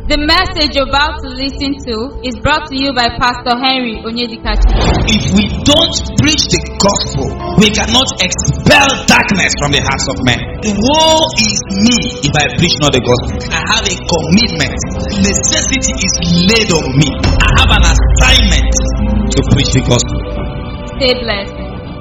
The message you're about to listen to is brought to you by Pastor Henry Onyedikachi. If we don't preach the gospel, we cannot expel darkness from the hearts of men. Woe is me if I preach not the gospel. I have a commitment. Necessity is laid on me. I have an assignment to preach the gospel. Stay blessed.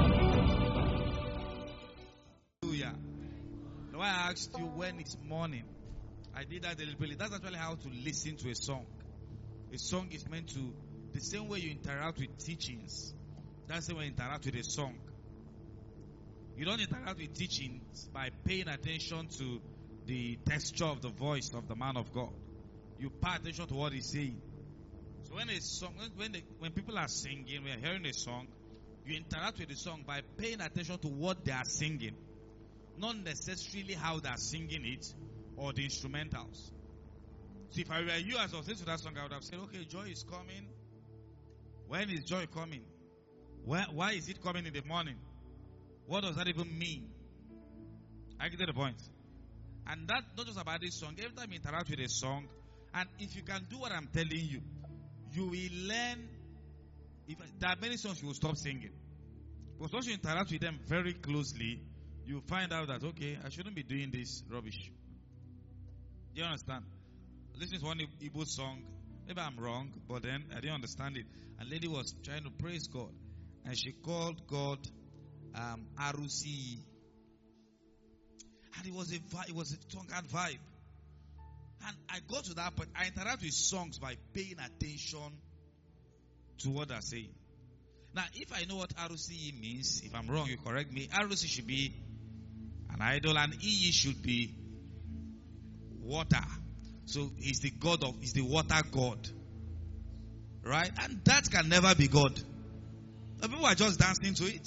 Hallelujah. Now I asked you when it's morning. I did that deliberately. That's actually how to listen to a song. A song is meant to, the same way you interact with teachings, that's the way you interact with a song. You don't interact with teachings by paying attention to the texture of the voice of the man of God. You pay attention to what he's saying. So when a song, when people are singing, we are hearing a song, you interact with the song by paying attention to what they are singing, not necessarily how they are singing it or the instrumentals. So if I were you, as I was listening to that song, I would have said, okay, joy is coming. When is joy coming? Why is it coming in the morning? What does that even mean? I get the point. And that not just about this song. Every time you interact with a song, and if you can do what I'm telling you, you will learn. If there are many songs you will stop singing. But once you interact with them very closely, you find out that, okay, I shouldn't be doing this rubbish. Do you understand? This is one Igbo song. Maybe I'm wrong, but then I didn't understand it. And lady was trying to praise God. And she called God Arusi. And it was a tongue and vibe. And I got to that point. I interact with songs by paying attention to what they're saying. Now, if I know what Arusi means, if I'm wrong, you correct me. Arusi should be an idol, and Iyi should be water. So he's the water god. Right? And that can never be God. The people are just dancing to it.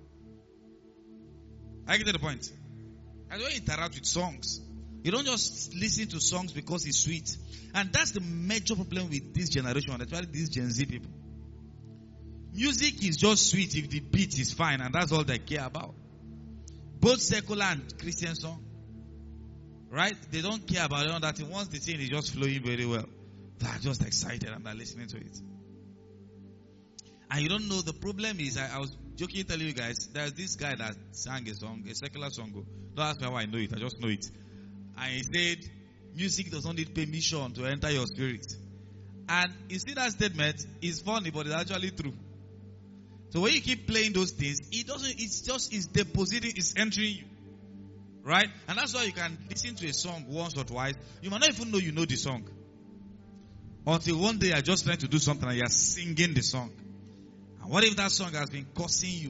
I get to the point. I don't interact with songs. You don't just listen to songs because it's sweet. And that's the major problem with this generation, especially these Gen Z people. Music is just sweet if the beat is fine, and that's all they care about. Both secular and Christian song. Right? They don't care about all that. Once the thing is just flowing very well, they're just excited and they're listening to it. And you don't know, the problem is, I was joking telling you guys, there's this guy that sang a song, a secular song. Don't ask me how I know it, I just know it. And he said, music does not need permission to enter your spirit. And you see that statement is funny, but it's actually true. So when you keep playing those things, it's depositing, it's entering you. Right? And that's why you can listen to a song once or twice. You might not even know you know the song. Until one day you're just trying to do something and you're singing the song. And what if that song has been cursing you?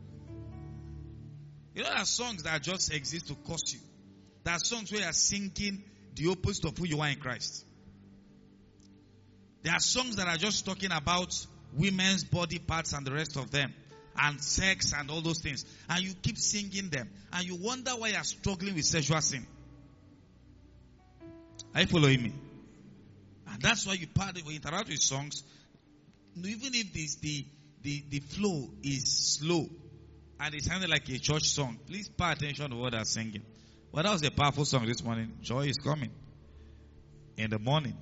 You know, there are songs that just exist to curse you. There are songs where you're singing the opposite of who you are in Christ. There are songs that are just talking about women's body parts and the rest of them. And sex and all those things. And you keep singing them. And you wonder why you're struggling with sexual sin. Are you following me? And that's why you interact with songs. Even if the flow is slow and it sounded like a church song, please pay attention to what they're singing. Well, that was a powerful song this morning. Joy is coming in the morning.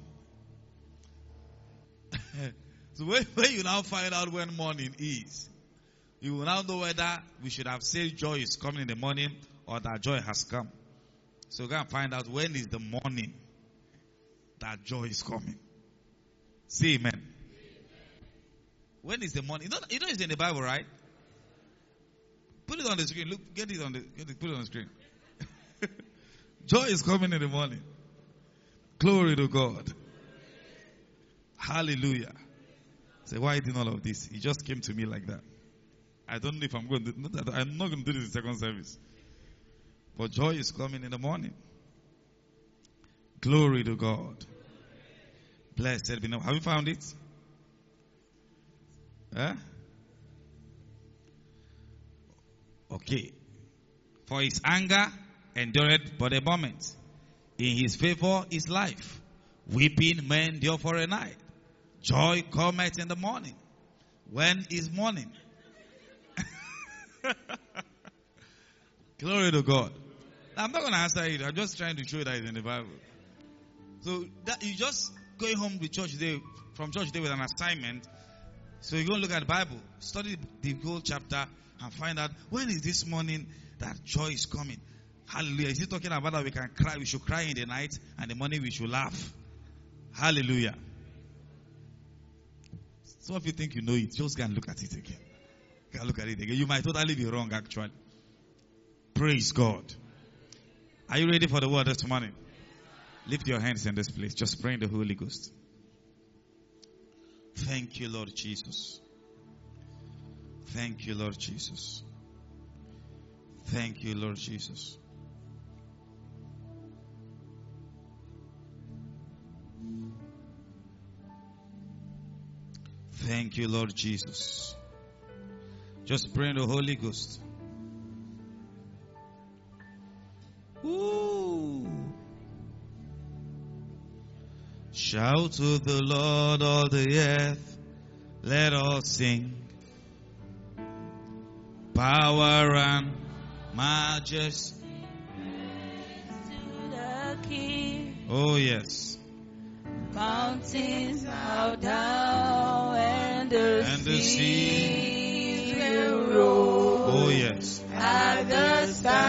So when you now find out when morning is, you will now know whether we should have said joy is coming in the morning or that joy has come. So go and find out when is the morning that joy is coming. Say amen. When is the morning? You know it's in the Bible, right? Put it on the screen. Look, put it on the screen. Joy is coming in the morning. Glory to God. Hallelujah. Say, why did all of this? He just came to me like that. I don't know if I'm going to do that. I'm not going to do this in second service. But joy is coming in the morning. Glory to God. Blessed be. Have you found it? Huh? Okay. For his anger endureth but a moment. In his favor is life. Weeping may endure for a night. Joy cometh in the morning. When is morning? Glory to God. I'm not going to answer it. I'm just trying to show you that it's in the Bible. So that you just going home to church today, from church today with an assignment. So you're going to look at the Bible, study the whole chapter, and find out when is this morning that joy is coming. Hallelujah. Is he talking about that we can cry? We should cry in the night, and the morning we should laugh. Hallelujah. Some of you think you know it. Just go and look at it again. Go and look at it again. You might totally be wrong, actually. Praise God. Are you ready for the word this morning? Lift your hands in this place. Just pray in the Holy Ghost. Thank you, Lord Jesus. Thank you, Lord Jesus. Thank you, Lord Jesus. Thank you, Lord Jesus. Just pray in the Holy Ghost. Ooh. Shout to the Lord, all the earth. Let us sing. Power and majesty. To the King. Oh, yes. Mountains bow down and the sea will roll. Oh, yes. At the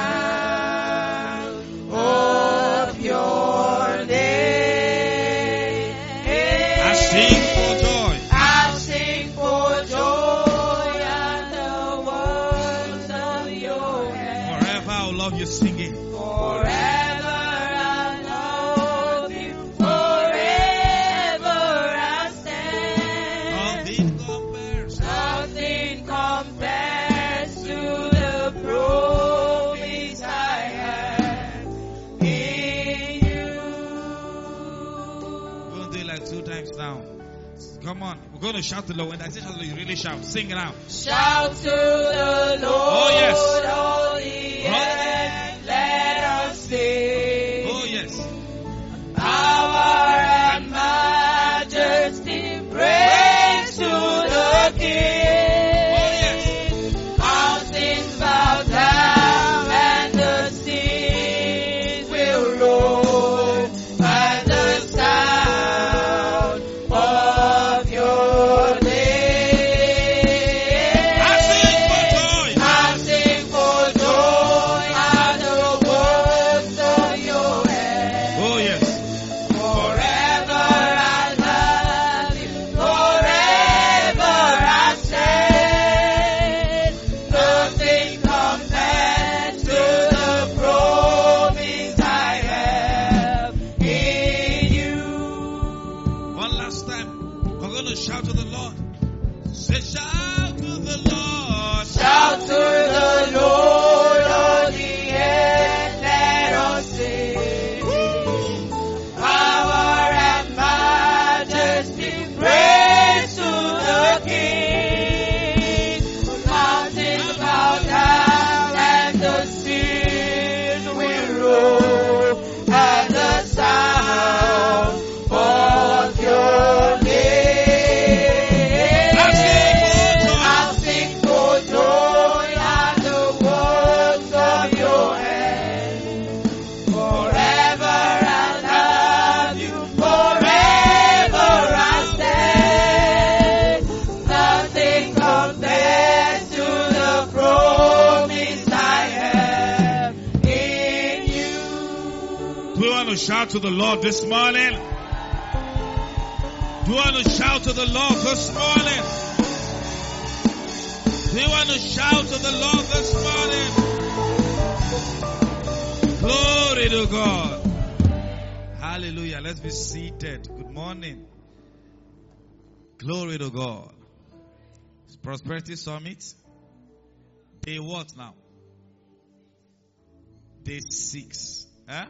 sound of your name. I sing for joy. I sing for joy at the works of your hand. Forever I will love you singing. Forever I love you. Forever I stand. Nothing compares. Nothing compares to the promise I have in you. We're going to do it like 2 times now. Come on. We're going to shout to the Lord. When I say shout to the Lord, you really shout. Sing it out. Shout to the Lord, Oh, yes. all the earth, let us sing. Oh, yes. Power and majesty, praise to the King. Mountains bow down and the seas will roll at the sound of your name. I sing for joy. I sing for joy at the works of your hand. Oh, yes. Forever I love you, forever I stand. Nothing compares to the promise I have in you. One last time. We're going to shout to the Lord. Say, shout to the Lord. Shout to the Lord, all the earth, let us sing. Power and majesty, praise to the King. Mountains bow down and the seas will roll at the sound of your name. I sing for joy at the works of your hand. Forever I love you, forever I stand. Nothing compares to the promise I have in you. Do you want to shout to the Lord this morning? Do you want to shout to the Lord this morning? Do you want to shout to the Lord this morning? Glory to God. Hallelujah. Let's be seated. Good morning. Glory to God. It's Prosperity Summit. Day what now? Day 6. Huh?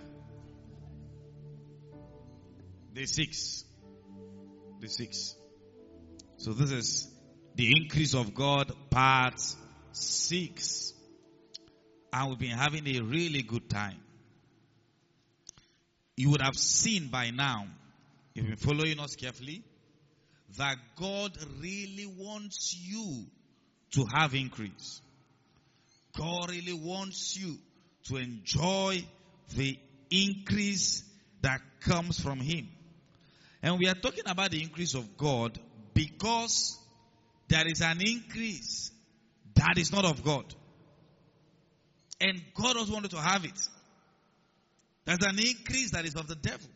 Day 6. Day 6. So this is the increase of God part 6. And we've been having a really good time. You would have seen by now, if you've been following us carefully, that God really wants you to have increase. God really wants you to enjoy the increase that comes from Him. And we are talking about the increase of God because there is an increase that is not of God. And God doesn't want you to have it. There's an increase that is of the devil.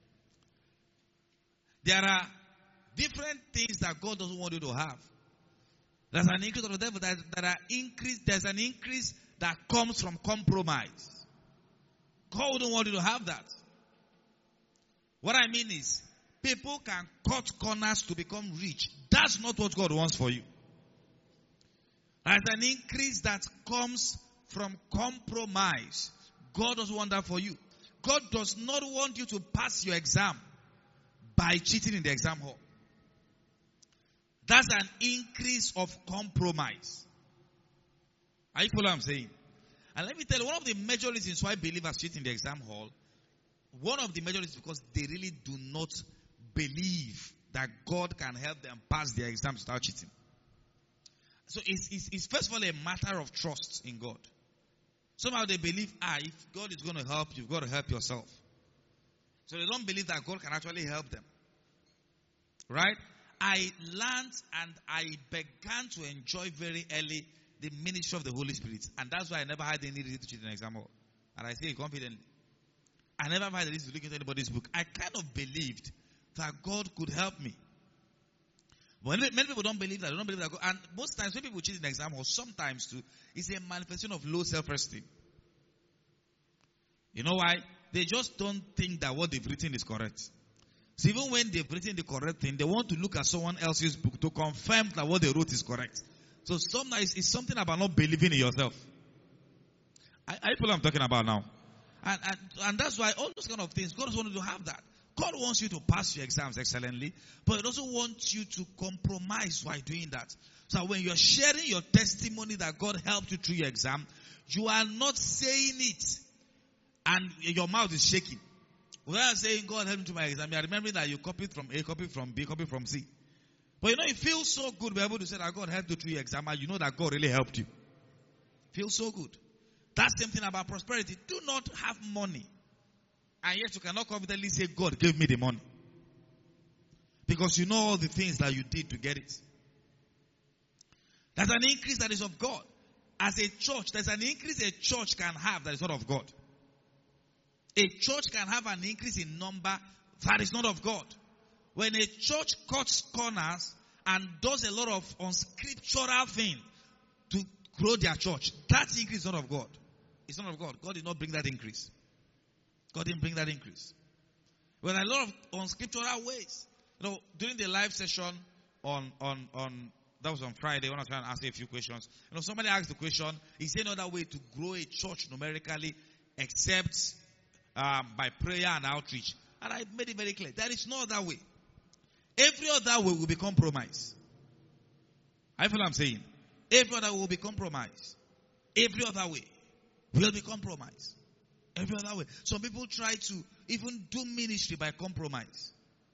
There are different things that God doesn't want you to have. There's an increase of the devil. There's an increase that comes from compromise. God wouldn't want you to have that. What I mean is, people can cut corners to become rich. That's not what God wants for you. There's an increase that comes from compromise. God doesn't want that for you. God does not want you to pass your exam by cheating in the exam hall. That's an increase of compromise. Are you following what I'm saying? And let me tell you, one of the major reasons why believers cheat in the exam hall, one of the major reasons is because they really do not believe that God can help them pass their exams without cheating. So it's first of all a matter of trust in God. Somehow they believe, if God is going to help you, you've got to help yourself. So they don't believe that God can actually help them. Right? I learned and I began to enjoy very early the ministry of the Holy Spirit. And that's why I never had any reason to cheat in an exam hall. And I say it confidently. I never had a reason to look into anybody's book. I kind of believed that God could help me. But many people don't believe that. They don't believe that God, and most times when people cheat in the exam hall, sometimes too, it's a manifestation of low self-esteem. You know why? They just don't think that what they've written is correct. So even when they've written the correct thing, they want to look at someone else's book to confirm that what they wrote is correct. So sometimes it's something about not believing in yourself. I feel what I'm talking about now. And that's why all those kind of things, God doesn't want you to have that. God wants you to pass your exams excellently, but He doesn't want you to compromise while doing that. So when you're sharing your testimony that God helped you through your exam, you are not saying it and your mouth is shaking. When I'm saying God helped me to my exam, you are remembering that you copied from A, copied from B, copied from C. But it feels so good to be able to say that God helped you through your exam and you know that God really helped you. Feels so good. That's the same thing about prosperity. Do not have money. And yet you cannot confidently say, God gave me the money. Because you know all the things that you did to get it. There's an increase that is of God. As a church, there's an increase a church can have that is not of God. A church can have an increase in number that is not of God. When a church cuts corners and does a lot of unscriptural things to grow their church, that increase is not of God. It's not of God. God did not bring that increase. God didn't bring that increase. When a lot of unscriptural ways, during the live session on that was on Friday when I was trying to answer a few questions. Somebody asked the question: is there no other way to grow a church numerically except by prayer and outreach? And I made it very clear. There is no other way. Every other way will be compromise. I feel what I'm saying. Every other way will be compromise. Every other way will be compromise. Every other way. Some people try to even do ministry by compromise.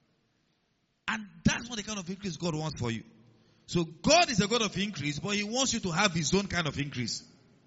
And that's not the kind of increase God wants for you. So God is a God of increase, but He wants you to have His own kind of increase.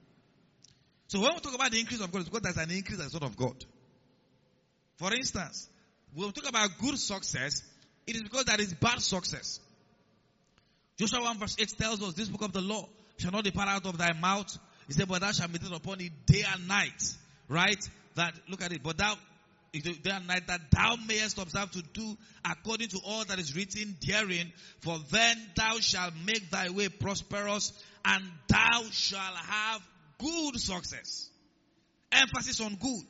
So when we talk about the increase of God, it's because there's an increase that's not of God. For instance, when we talk about good success, it is because there is bad success. Joshua 1 verse 8 tells us, this book of the law shall not depart out of thy mouth. He said, but thou shalt meditate upon it day and night. Right? That, look at it. But thou, day and night, that thou mayest observe to do according to all that is written therein. For then thou shalt make thy way prosperous, and thou shalt have good success. Emphasis on good.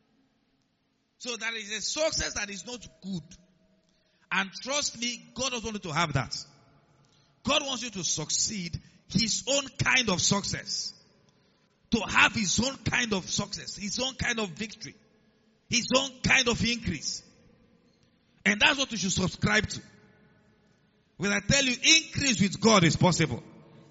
So there is a success that is not good. And trust me, God doesn't want you to have that. God wants you to succeed His own kind of success. To have His own kind of success, His own kind of victory, His own kind of increase. And that's what you should subscribe to. When I tell you, increase with God is possible.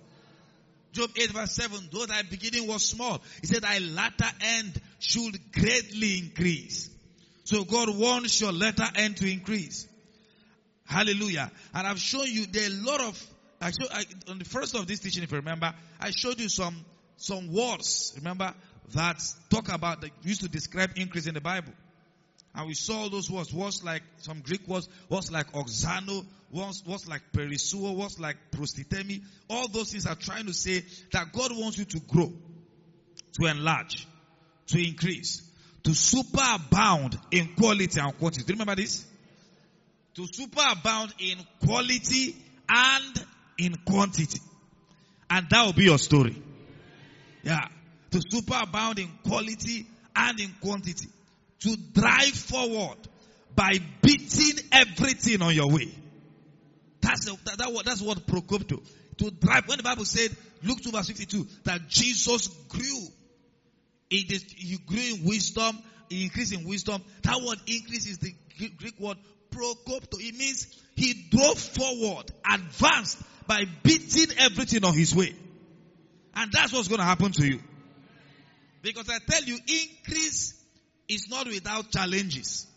Job 8 verse 7, though thy beginning was small, He said, thy latter end should greatly increase. So God wants your latter end to increase. Hallelujah. And I've shown you there are a lot of, on the first of this teaching, if you remember, I showed you some words, remember, that talk about, that used to describe increase in the Bible. And we saw those words. Words like some Greek words. Words like oxano. Words like perisuo. Words like prostitemi. All those things are trying to say that God wants you to grow, to enlarge, to increase, to superabound in quality and quantity. Do you remember this? To superabound in quality and in quantity. And that will be your story. Yeah. To superabound in quality and in quantity. To drive forward by beating everything on your way. That's what prokopto. To drive. When the Bible said, Luke 2 verse 52, that Jesus grew. He grew in wisdom. He increased in wisdom. That word increase is the Greek word prokopto. It means he drove forward, advanced by beating everything on his way. And that's what's going to happen to you. Because I tell you, increase is not without challenges.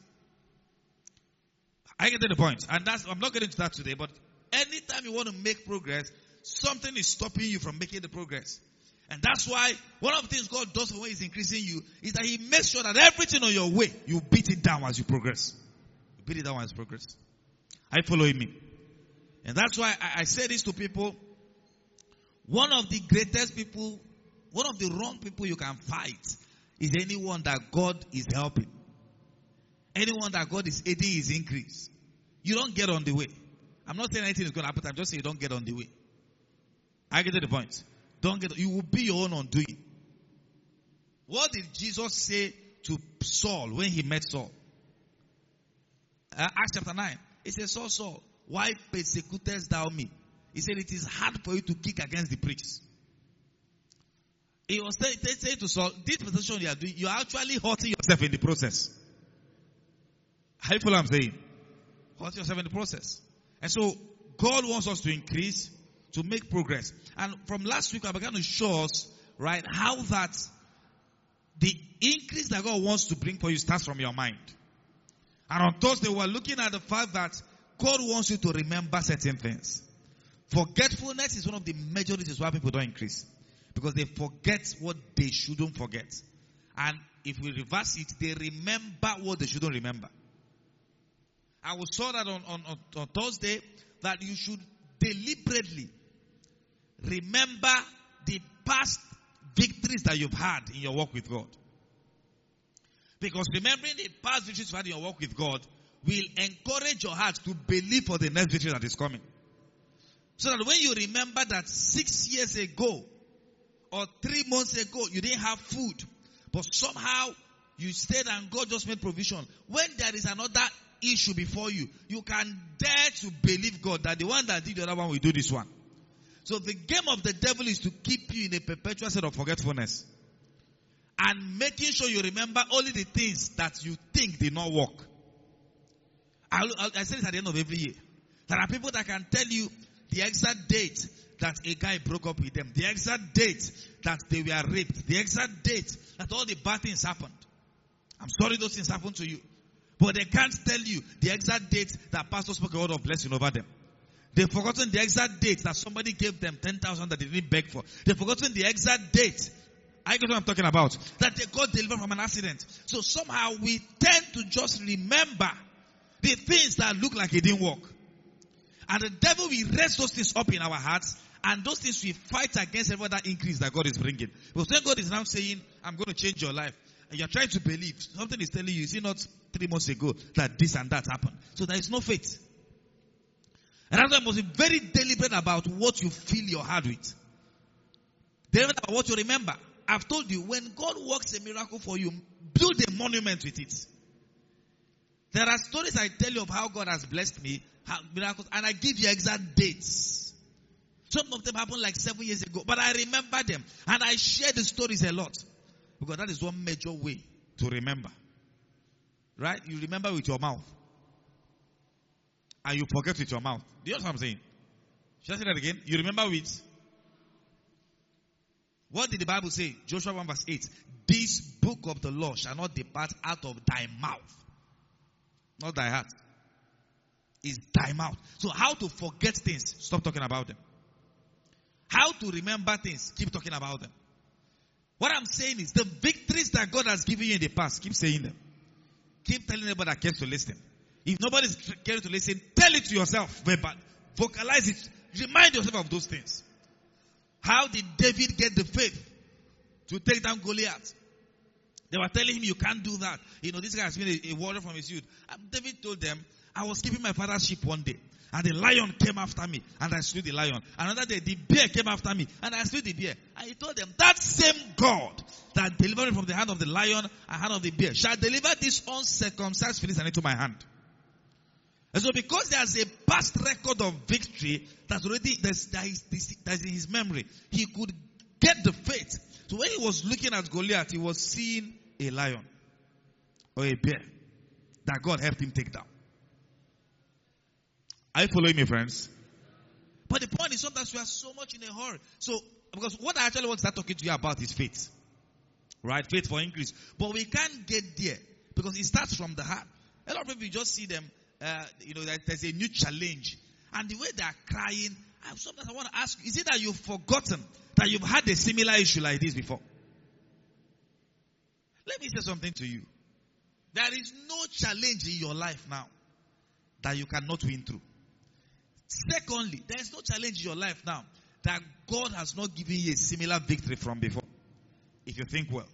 I get to the point. And I'm not getting to that today, but anytime you want to make progress, something is stopping you from making the progress. And that's why one of the things God does when He's increasing you is that He makes sure that everything on your way, you beat it down as you progress. You beat it down as you progress. Are you following me? And that's why I say this to people. One of the greatest people, one of the wrong people you can fight is anyone that God is helping. Anyone that God is aiding his increase. You don't get on the way. I'm not saying anything is going to happen. I'm just saying you don't get on the way. I get to the point. You will be your own undoing. What did Jesus say to Saul when he met Saul? Acts chapter 9. He said, Saul, why persecutest thou me? He said, it is hard for you to kick against the pricks. He was saying to Saul, this position you are doing, you are actually hurting yourself in the process. How you follow what I'm saying? Hurt yourself in the process. And so, God wants us to increase, to make progress. And from last week, I began to show us, right, how that the increase that God wants to bring for you starts from your mind. And on Thursday, we were looking at the fact that God wants you to remember certain things. Forgetfulness is one of the major reasons why people don't increase. Because they forget what they shouldn't forget. And if we reverse it, they remember what they shouldn't remember. I saw that on Thursday, that you should deliberately remember the past victories that you've had in your walk with God. Because remembering the past victories you've had in your walk with God will encourage your heart to believe for the next victory that is coming. So that when you remember that 6 years ago or 3 months ago you didn't have food, but somehow you stayed and God just made provision. When there is another issue before you, you can dare to believe God that the one that did the other one will do this one. So the game of the devil is to keep you in a perpetual state of forgetfulness. And making sure you remember only the things that you think did not work. I say this at the end of every year. There are people that can tell you the exact date that a guy broke up with them. The exact date that they were raped. The exact date that all the bad things happened. I'm sorry those things happened to you. But they can't tell you the exact date that pastor spoke a word of blessing over them. They've forgotten the exact date that somebody gave them 10,000 that they didn't beg for. They've forgotten the exact date. I get what I'm talking about. That they got delivered from an accident. So somehow we tend to just remember the things that look like it didn't work. And the devil will raise those things up in our hearts. And those things we fight against every other increase that God is bringing. Because when God is now saying, I'm going to change your life. And you're trying to believe. Something is telling you, is it not 3 months ago that this and that happened? So there is no faith. And that's why I must be very deliberate about what you fill your heart with. Deliberate about what you remember. I've told you, when God works a miracle for you, build a monument with it. There are stories I tell you of how God has blessed me, miracles, and I give you exact dates. Some of them happened like 7 years ago, but I remember them. And I share the stories a lot. Because that is one major way to remember. Right? You remember with your mouth. And you forget with your mouth. Do you know what I'm saying? Should I say that again? You remember with. What did the Bible say? Joshua 1 verse 8. This book of the law shall not depart out of thy mouth. Not thy heart. It's thy mouth. So how to forget things? Stop talking about them. How to remember things? Keep talking about them. What I'm saying is the victories that God has given you in the past, keep saying them. keep telling everybody that cares to listen. If nobody's caring to listen, tell it to yourself. Vocalize it. Remind yourself of those things. How did David get the faith to take down Goliath? They were telling him, you can't do that. This guy has been a warrior from his youth. And David told them, I was keeping my father's sheep one day. And the lion came after me. And I slew the lion. Another day, the bear came after me. And I slew the bear. And he told them, that same God that delivered me from the hand of the lion and hand of the bear shall deliver this uncircumcised Philistine into my hand. And so because there's a past record of victory that's in his memory, he could get the faith. So when he was looking at Goliath, he was seeing a lion or a bear that God helped him take down. Are you following me, friends? But the point is sometimes we are so much in a hurry. So, because what I actually want to start talking to you about is faith. Right? Faith for increase. But we can't get there because it starts from the heart. A lot of people, you just see them, there's a new challenge. And the way they are crying, sometimes I want to ask you, is it that you've forgotten that you've had a similar issue like this before? Let me say something to you. There is no challenge in your life now that you cannot win through. Secondly, there is no challenge in your life now that God has not given you a similar victory from before. If you think well.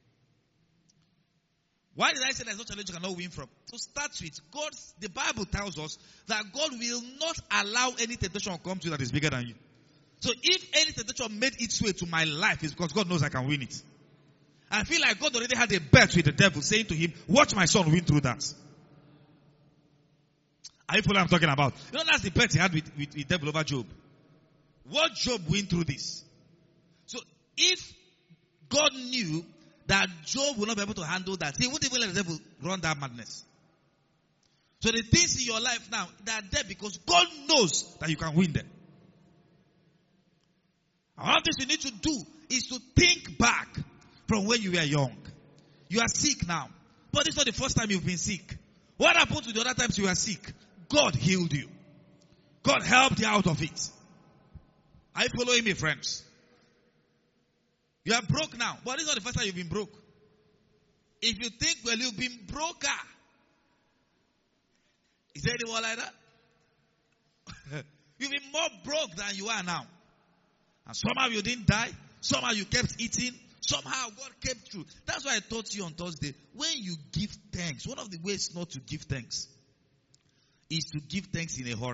Why did I say there's no challenge you cannot win from? To start with, the Bible tells us that God will not allow any temptation to come to you that is bigger than you. So if any temptation made its way to my life, it's because God knows I can win it. I feel like God already had a bet with the devil, saying to him, watch my son win through that. Are you following what I'm talking about? That's the bet he had with the devil over Job. What Job win through this? So if God knew that Job would not be able to handle that, he wouldn't even let the devil run that madness. So the things in your life now, they are there because God knows that you can win them. And one of the things you need to do is to think back from when you were young. You are sick now. But it's not the first time you've been sick. What happened to the other times you were sick? God healed you. God helped you out of it. Are you following me, friends? You are broke now. But it's not the first time you've been broke. If you think, well, you've been broker. Is there anyone like that? You've been more broke than you are now. And somehow you didn't die. Somehow you kept eating. Somehow God kept through. That's why I taught you on Thursday. When you give thanks, one of the ways not to give thanks is to give thanks in a hurry.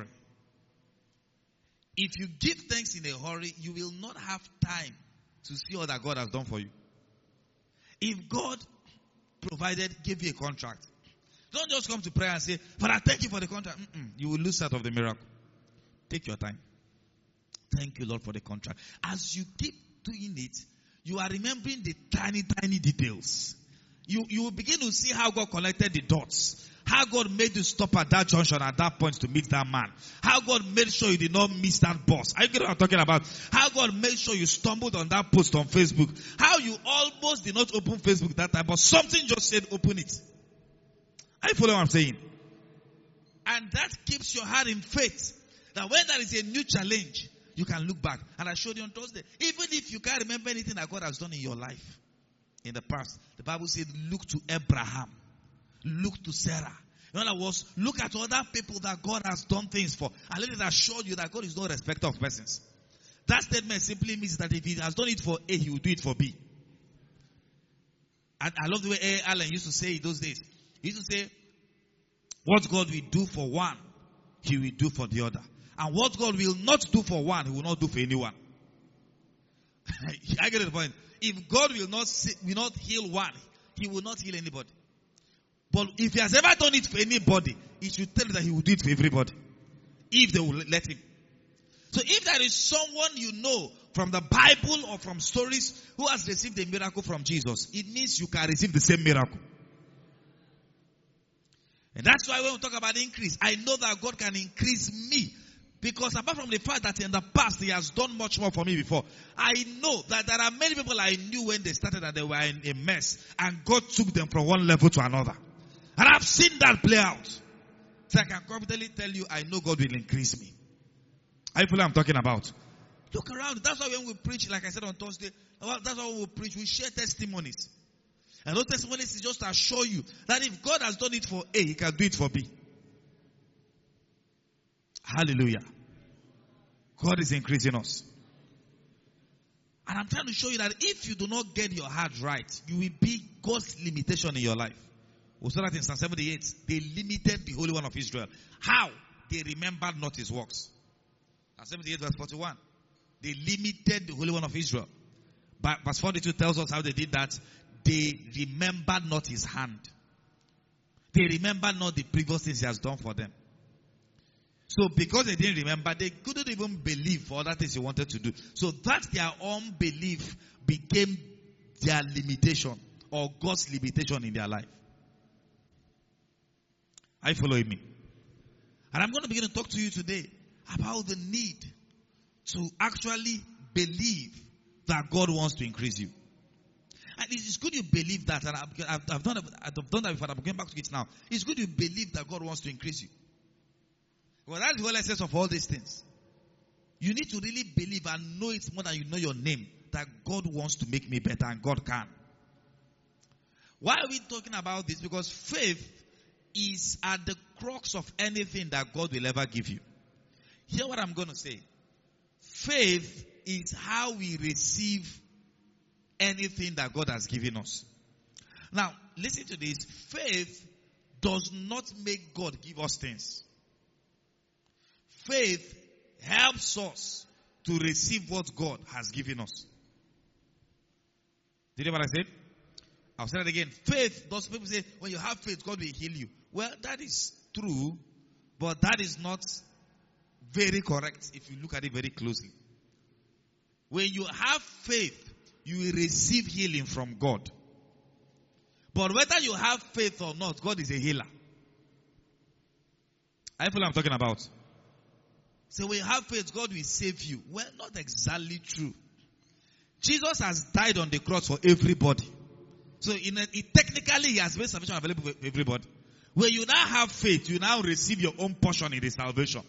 If you give thanks in a hurry, you will not have time to see all that God has done for you. If God gave you a contract, don't just come to prayer and say, Father, thank you for the contract. You will lose sight of the miracle. Take your time. Thank you, Lord, for the contract. As you keep doing it, you are remembering the tiny, tiny details. You will begin to see how God connected the dots. How God made you stop at that junction at that point to meet that man. How God made sure you did not miss that bus. Are you getting what I'm talking about? How God made sure you stumbled on that post on Facebook. How you almost did not open Facebook that time, but something just said open it. Are you following what I'm saying? And that keeps your heart in faith. That when there is a new challenge, you can look back. And I showed you on Thursday. Even if you can't remember anything that God has done in your life in the past, the Bible said, look to Abraham. Look to Sarah. In other words, look at other people that God has done things for. And let it assure you that God is no respecter of persons. That statement simply means that if he has done it for A, he will do it for B. And I love the way A. Allen used to say it those days. He used to say, what God will do for one, he will do for the other. And what God will not do for one, he will not do for anyone. I get the point. If God will not heal one, he will not heal anybody. But if he has ever done it for anybody, he should tell you that he will do it for everybody. If they will let him. So if there is someone you know from the Bible or from stories who has received a miracle from Jesus, it means you can receive the same miracle. And that's why when we talk about increase, I know that God can increase me. Because apart from the fact that in the past he has done much more for me before, I know that there are many people I knew when they started that they were in a mess. And God took them from one level to another. And I've seen that play out. So I can confidently tell you, I know God will increase me. Are you feeling what I'm talking about? Look around. That's why when we preach, like I said on Thursday, that's why when we preach, we share testimonies. And those testimonies is just to assure you that if God has done it for A, He can do it for B. Hallelujah. God is increasing us. And I'm trying to show you that if you do not get your heart right, you will be God's limitation in your life. We saw that in Psalm 78. They limited the Holy One of Israel. How? They remembered not His works. Psalm 78 verse 41. They limited the Holy One of Israel. But verse 42 tells us how they did that. They remembered not His hand. They remembered not the previous things He has done for them. So because they didn't remember, they couldn't even believe for other things He wanted to do. So that their unbelief became their limitation or God's limitation in their life. Are you following me? And I'm going to begin to talk to you today about the need to actually believe that God wants to increase you. And it's good you believe that, and I've done that before, I'm going back to it now. It's good you believe that God wants to increase you. Well, that's the whole essence of all these things. You need to really believe and know it more than you know your name, that God wants to make me better, and God can. Why are we talking about this? Because faith is at the crux of anything that God will ever give you. Hear what I'm going to say. Faith is how we receive anything that God has given us. Now, listen to this. Faith does not make God give us things. Faith helps us to receive what God has given us. Did you hear what I said? I'll say that again. Faith, those people say, when you have faith, God will heal you. Well, that is true, but that is not very correct if you look at it very closely. When you have faith, you will receive healing from God. But whether you have faith or not, God is a healer. I feel I'm talking about. So when you have faith, God will save you. Well, not exactly true. Jesus has died on the cross for everybody. So technically, He has made salvation available for everybody. When you now have faith, you now receive your own portion in the salvation.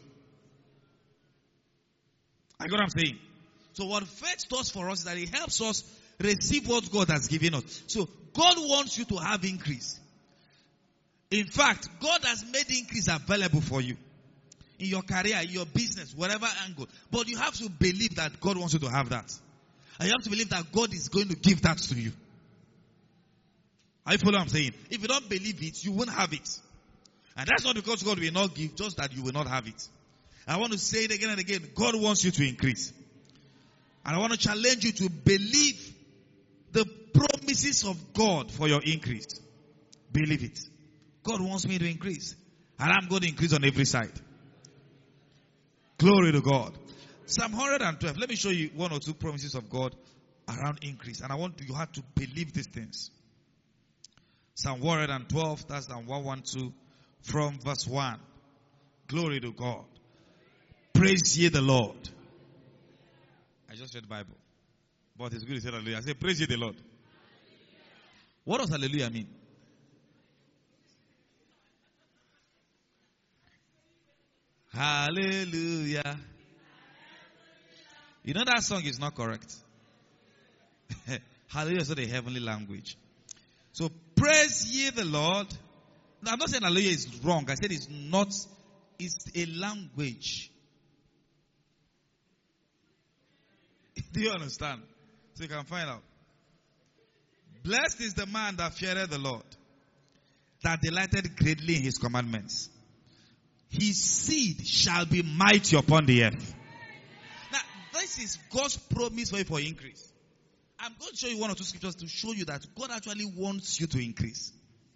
I got what I'm saying? So what faith does for us is that it helps us receive what God has given us. So God wants you to have increase. In fact, God has made increase available for you. In your career, in your business, whatever angle. But you have to believe that God wants you to have that. And you have to believe that God is going to give that to you. Are you following what I'm saying? If you don't believe it, you won't have it. And that's not because God will not give, just that you will not have it. I want to say it again and again. God wants you to increase. And I want to challenge you to believe the promises of God for your increase. Believe it. God wants me to increase. And I'm going to increase on every side. Glory to God. Psalm 112. Let me show you one or two promises of God around increase. And I want you to believe these things. Psalm 112, that's Psalm 112 from verse 1. Glory to God. Praise ye the Lord. I just read the Bible. But it's good to say hallelujah. I say praise ye the Lord. What does hallelujah mean? Hallelujah. You know that song is not correct. Hallelujah is not a heavenly language. So praise ye the Lord. Now, I'm not saying hallelujah is wrong. I said it's not. It's a language. Do you understand? So you can find out. Blessed is the man that feareth the Lord, that delighted greatly in His commandments. His seed shall be mighty upon the earth. Now, this is God's promise for you for increase. I'm going to show you one or two scriptures to show you that God actually wants you to increase.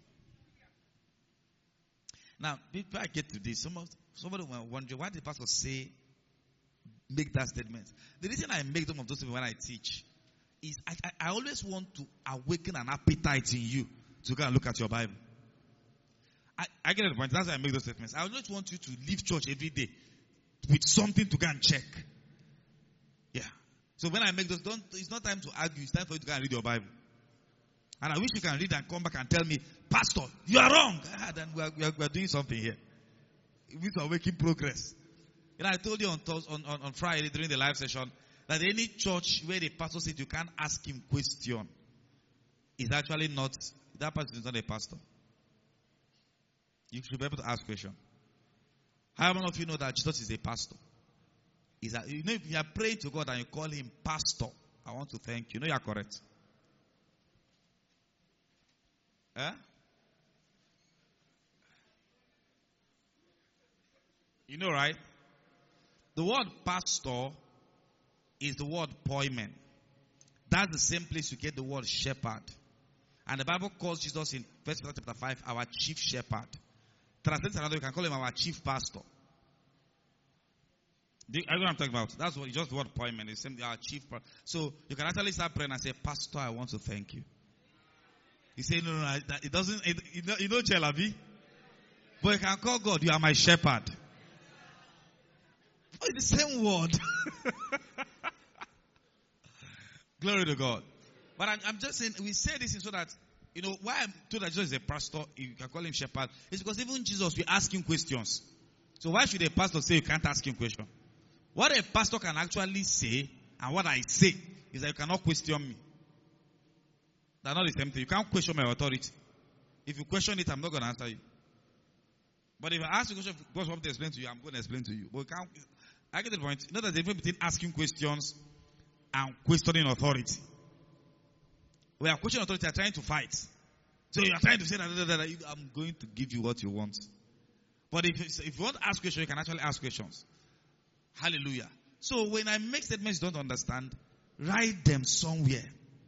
Now, before I get to this, somebody will wonder, why did the pastor make that statement? The reason I make some of those statements when I teach is I always want to awaken an appetite in you to go and look at your Bible. I get the point. That's why I make those statements. I always want you to leave church every day with something to go and check. Yeah. So when I make those, it's not time to argue. It's time for you to go and read your Bible. And I wish you can read and come back and tell me, Pastor, you are wrong. Then we are doing something here. We are making progress. You know, I told you on Friday during the live session that any church where the pastor said you can't ask him question, is actually not, that person is not a pastor. You should be able to ask questions. How many of you know that Jesus is a pastor? Is that, you know, if you are praying to God and you call him pastor, I want to thank you. You know you are correct. Eh? You know, right? The word pastor is the word poimen. That's the same place you get the word shepherd. And the Bible calls Jesus in 1 Peter chapter 5 our chief shepherd. Translated another, you can call him our chief pastor. I know what I'm talking about. That's what just the word poimen is our chief pastor. So you can actually start praying and say, Pastor, I want to thank you. He said, no, it doesn't, you know Jelabi? But you can call God, you are my shepherd. Oh, it's the same word. Glory to God. But I'm just saying, we say this so that, you know, why I'm told that Jesus is a pastor, you can call him shepherd, is because even Jesus, we ask him questions. So why should a pastor say you can't ask him questions? What a pastor can actually say, and what I say, is that you cannot question me. They're not the same thing. You can't question my authority. If you question it, I'm not going to answer you. But if I ask you a question, God wants to explain to you, I'm going to explain to you. But you can't, I get the point. You know there's a difference between asking questions and questioning authority. We are questioning authority, are trying to fight. So you are trying to say that I'm going to give you what you want. But if you want to ask questions, you can actually ask questions. Hallelujah. So when I make statements you don't understand, write them somewhere.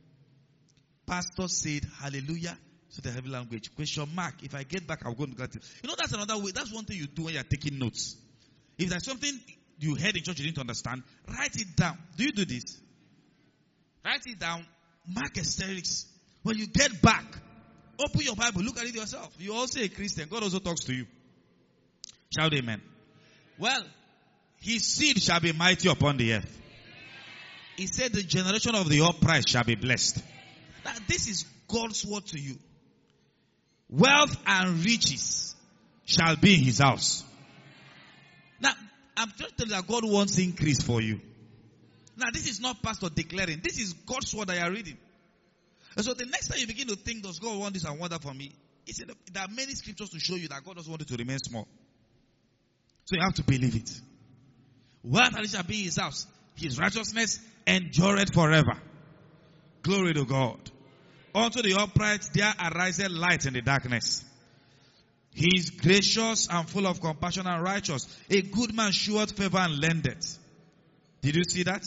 Pastor said, hallelujah, to the heavy language. Question mark. If I get back, I'll go to it. You know, that's another way. That's one thing you do when you're taking notes. If there's something you heard in church you didn't understand, write it down. Do you do this? Write it down. Mark asterisks. When you get back, open your Bible. Look at it yourself. You're also a Christian. God also talks to you. Shout amen. Well, his seed shall be mighty upon the earth. He said the generation of the upright shall be blessed. Now, this is God's word to you. Wealth and riches shall be in his house. Now, I'm trying to tell you that God wants increase for you. Now, this is not pastor declaring. This is God's word that you are reading. And so the next time you begin to think, does God want this and want that for me? He said there are many scriptures to show you that God doesn't want you to remain small. So you have to believe it. Wealth and riches shall be in his house. His righteousness endureth forever. Glory to God. Unto the upright there ariseth light in the darkness. He is gracious and full of compassion and righteous. A good man sheweth favor and lendeth. Did you see that?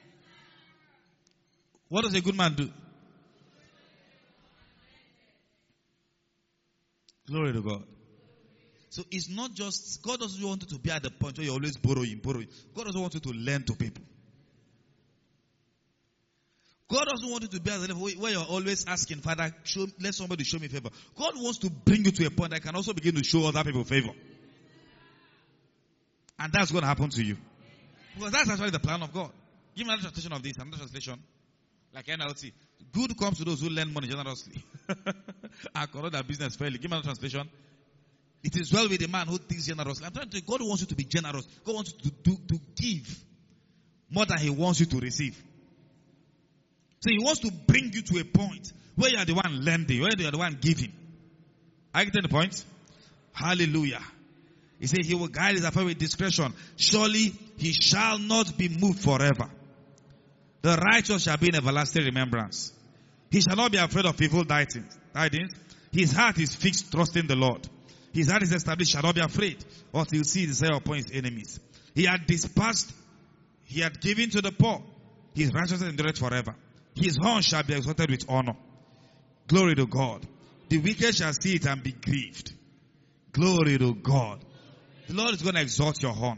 What does a good man do? Glory to God. So it's not just, God doesn't want you to be at the point where you're always borrowing. God doesn't want you to lend to people. God doesn't want you to be at the level where you're always asking, Father, let somebody show me favor. God wants to bring you to a point that can also begin to show other people favor. And that's going to happen to you. Because that's actually the plan of God. Give me another translation of this, another translation. Like NLT. Good comes to those who lend money generously. And conduct their business fairly. Give me another translation. It is well with the man who thinks generously. I'm trying to tell you, God wants you to be generous. God wants you to give more than he wants you to receive. So he wants to bring you to a point where you are the one lending, where you are the one giving. Are you getting the point? Hallelujah. He said he will guide his affair with discretion. Surely he shall not be moved forever. The righteous shall be in everlasting remembrance. He shall not be afraid of evil tidings. His heart is fixed, trusting the Lord. His heart is established, shall not be afraid, or till he see the desire upon his enemies. He had dispersed, he had given to the poor. His righteousness endureth forever. His horn shall be exalted with honor. Glory to God. The wicked shall see it and be grieved. Glory to God. The Lord is going to exalt your horn.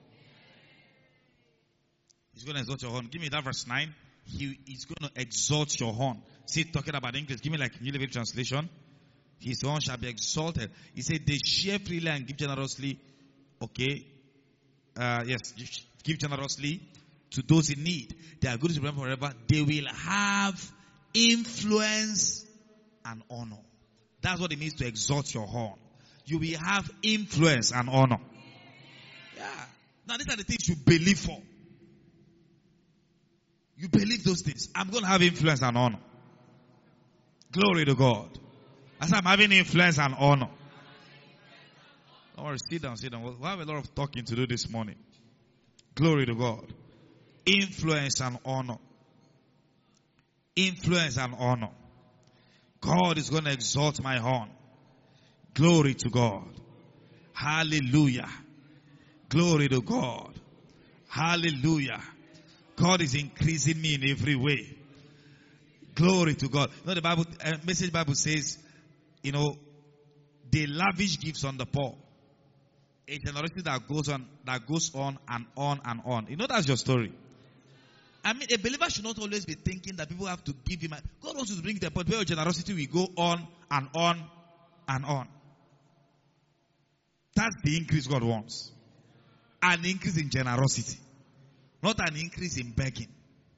He's going to exalt your horn. Give me that verse 9. He is going to exalt your horn. See, talking about English. Give me like New Living Translation. His horn shall be exalted. He said, they share freely and give generously. Okay. Yes. Give generously to those in need. They are good to remember forever. They will have influence and honor. That's what it means to exalt your horn. You will have influence and honor. Yeah. Now these are the things you believe for. You believe those things. I'm going to have influence and honor. Glory to God. As I'm having influence and honor. Don't worry, sit down. We have a lot of talking to do this morning. Glory to God. Influence and honor. Influence and honor. God is going to exalt my horn. Glory to God. Hallelujah. Glory to God. Hallelujah. God is increasing me in every way. Glory to God. You know the Bible, Message Bible says, they lavish gifts on the poor. A generosity that goes on and on and on. You know that's your story. I mean, a believer should not always be thinking that people have to give him. God wants you to bring the point where your generosity will go on and on and on. That's the increase God wants. An increase in generosity. Not an increase in begging.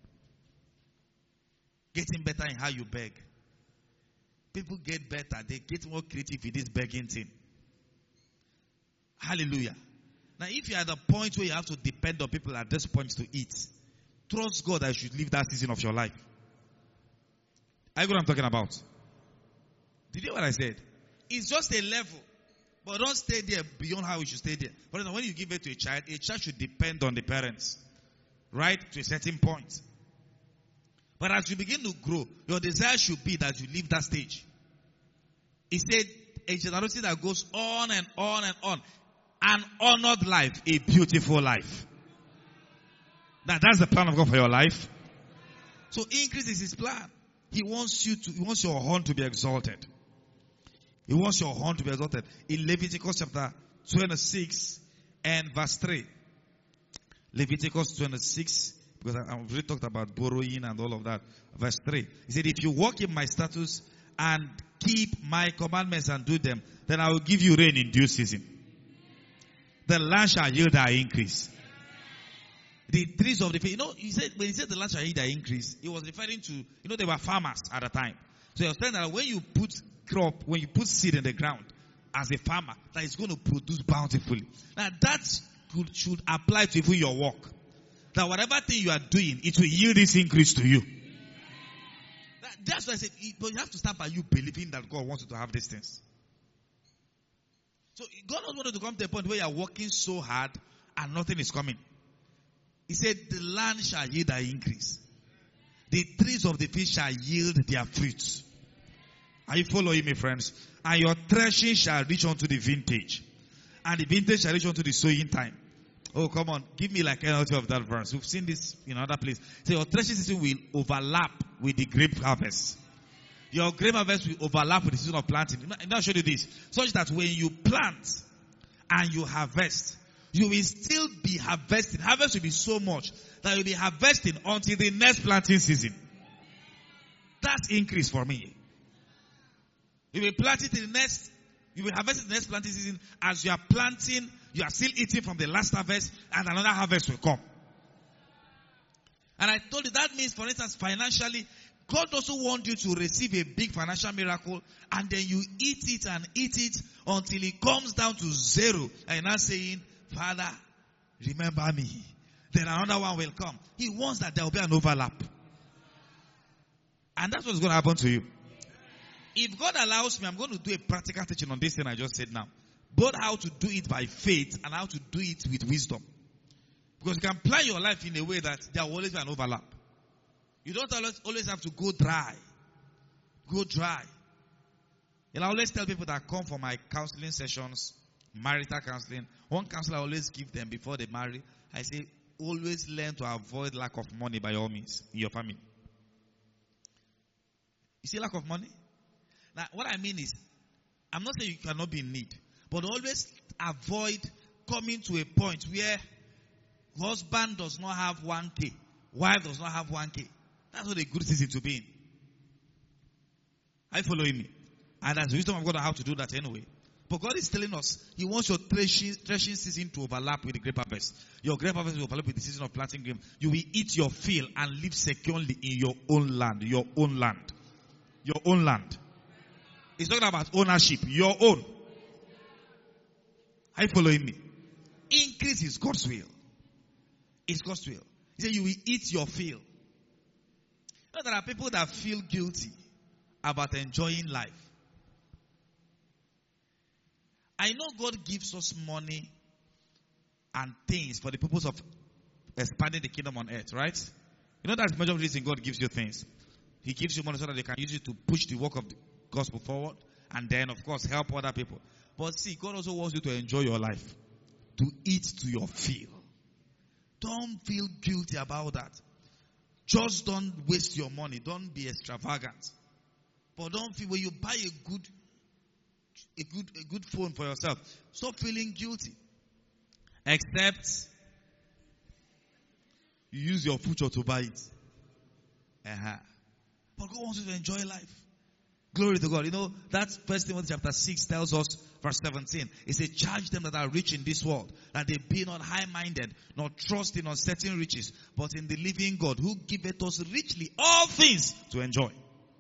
Getting better in how you beg. People get better. They get more creative in this begging thing. Hallelujah. Now, if you're at the point where you have to depend on people at this point to eat, trust God that you should live that season of your life. I know what I'm talking about. Did you hear what I said? It's just a level. But don't stay there beyond how you should stay there. For example, when you give it to a child should depend on the parents. Right? To a certain point. But as you begin to grow, your desire should be that you leave that stage. He said, a generosity that goes on and on and on. An honored life, a beautiful life. Now that's the plan of God for your life. So increase is his plan. He wants your horn to be exalted. He wants your horn to be exalted. In Leviticus chapter 26 and verse 3. Leviticus 26, because I've already talked about borrowing and all of that. Verse 3. He said, if you walk in my statutes and keep my commandments and do them, then I will give you rain in due season. The land shall yield their increase. The trees of the field. When he said the land shall yield their increase, he was referring to, they were farmers at the time. So he was saying that when you put seed in the ground as a farmer, that is going to produce bountifully. Now that should apply to even your work. That whatever thing you are doing, it will yield this increase to you. That's why I said, but you have to start by you believing that God wants you to have these things. So God doesn't want you to come to a point where you are working so hard and nothing is coming. He said, the land shall yield their increase. The trees of the field shall yield their fruits. Are you following me, friends? And your threshing shall reach unto the vintage. And the vintage shall reach unto the sowing time. Oh, come on. Give me like NLT of that verse. We've seen this in other places. So your threshing season will overlap with the grape harvest. Your grape harvest will overlap with the season of planting. And I'll show you this. Such that when you plant and you harvest, you will still be harvesting. Harvest will be so much that you'll be harvesting until the next planting season. That's increase for me. You will plant it in the next, you will harvest it in the next planting season. As you are planting, you are still eating from the last harvest, and another harvest will come. And I told you that means, for instance, financially, God doesn't want you to receive a big financial miracle, and then you eat it until it comes down to zero. And you're not saying, Father, remember me. Then another one will come. He wants that there will be an overlap. And that's what's going to happen to you. If God allows me, I'm going to do a practical teaching on this thing I just said now. Both how to do it by faith and how to do it with wisdom. Because you can plan your life in a way that there will always be an overlap. You don't always have to go dry. Go dry. And I always tell people that come for my counseling sessions, marital counseling, one counselor I always give them before they marry, I say, always learn to avoid lack of money by all means in your family. You see lack of money? Now, what I mean is, I'm not saying you cannot be in need, but always avoid coming to a point where husband does not have 1K, wife does not have 1K. That's not a good season to be in. Are you following me? And as wisdom of God, I have to do that anyway. But God is telling us, He wants your threshing season to overlap with the grape harvest. Your grape harvest will overlap with the season of planting grape. You will eat your fill and live securely in your own land. Your own land. Your own land. It's talking about ownership. Your own. Are you following me? Increase is God's will. It's God's will. He said you will eat your fill. You know, there are people that feel guilty about enjoying life. I know God gives us money and things for the purpose of expanding the kingdom on earth, right? You know that's the major reason God gives you things. He gives you money so that they can use it to push the work of the gospel forward and then, of course, help other people. But see, God also wants you to enjoy your life, to eat to your fill. Don't feel guilty about that. Just don't waste your money. Don't be extravagant. But don't feel when you buy a good phone for yourself, stop feeling guilty. Except you use your future to buy it. But God wants you to enjoy life. Glory to God. You know, that 1 Timothy chapter 6 tells us, verse 17, it says, charge them that are rich in this world, that they be not high-minded, nor trust in uncertain riches, but in the living God, who giveth us richly all things to enjoy.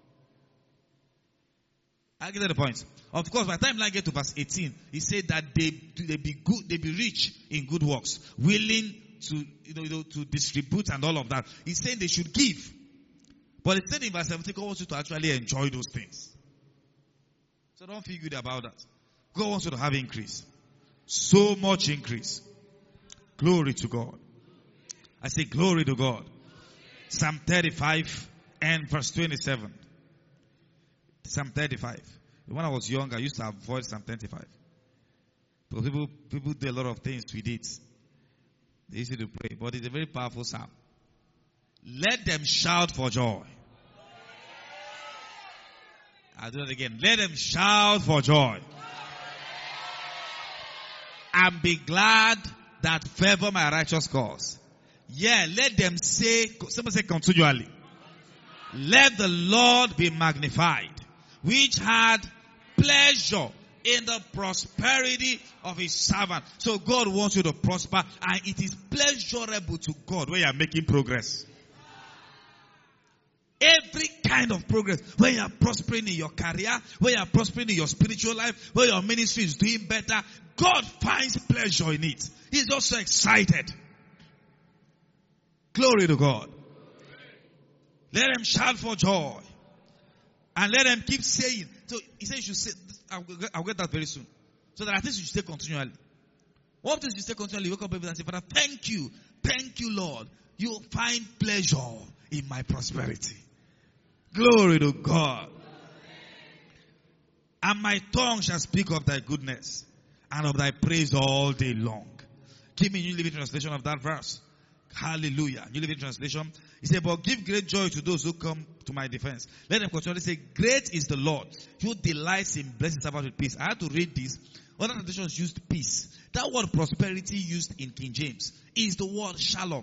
I get the point. Of course, by the time I get to verse 18, he said that they be rich in good works, willing to, to distribute and all of that. He's saying they should give. But it said in verse 17, God wants you to actually enjoy those things. So don't feel good about that. God wants you to have increase. So much increase. Glory to God. I say glory to God. Psalm 35 and verse 27. Psalm 35. When I was young, I used to avoid Psalm 35. Because people do a lot of things with it. They used to pray. But it's a very powerful psalm. Let them shout for joy. I'll do it again. Let them shout for joy. And be glad that favor my righteous cause. Yeah, let them say, someone say continually. Let the Lord be magnified, which had pleasure in the prosperity of his servant. So God wants you to prosper, and it is pleasurable to God when you are making progress. Every kind of progress, when you are prospering in your career, when you are prospering in your spiritual life, when your ministry is doing better, God finds pleasure in it. He's also excited. Glory to God. Let them shout for joy. And let them keep saying. So he said you should say, I'll get that very soon. So that at least you should say continually. One thing you say continually, you wake up every day and say, Father, thank you, Lord. You find pleasure in my prosperity. Glory to God. And my tongue shall speak of thy goodness and of thy praise all day long. Give me New Living Translation of that verse. Hallelujah. New Living Translation. He said, but give great joy to those who come to my defense. Let them continually say, great is the Lord, who delights in blessing servants with peace. I had to read this. Other translations used peace. That word prosperity used in King James is the word shalom.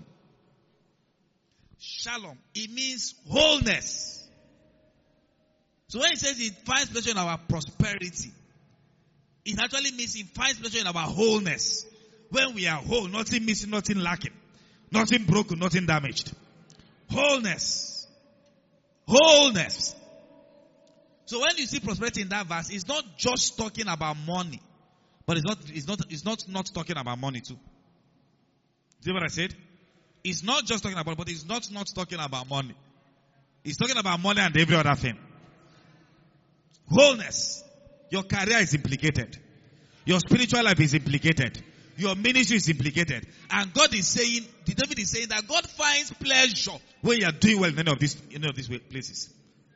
Shalom. It means wholeness. So when it says it finds pleasure in our prosperity, it actually means it finds pleasure in our wholeness. When we are whole, nothing missing, nothing lacking. Nothing broken, nothing damaged. Wholeness. Wholeness. So when you see prosperity in that verse, it's not just talking about money. But it's not talking about money too. See what I said? It's not just talking about, but it's not talking about money. It's talking about money and every other thing. Wholeness. Your career is implicated. Your spiritual life is implicated. Your ministry is implicated. And God is saying, David is saying that God finds pleasure when you are doing well in any of these places.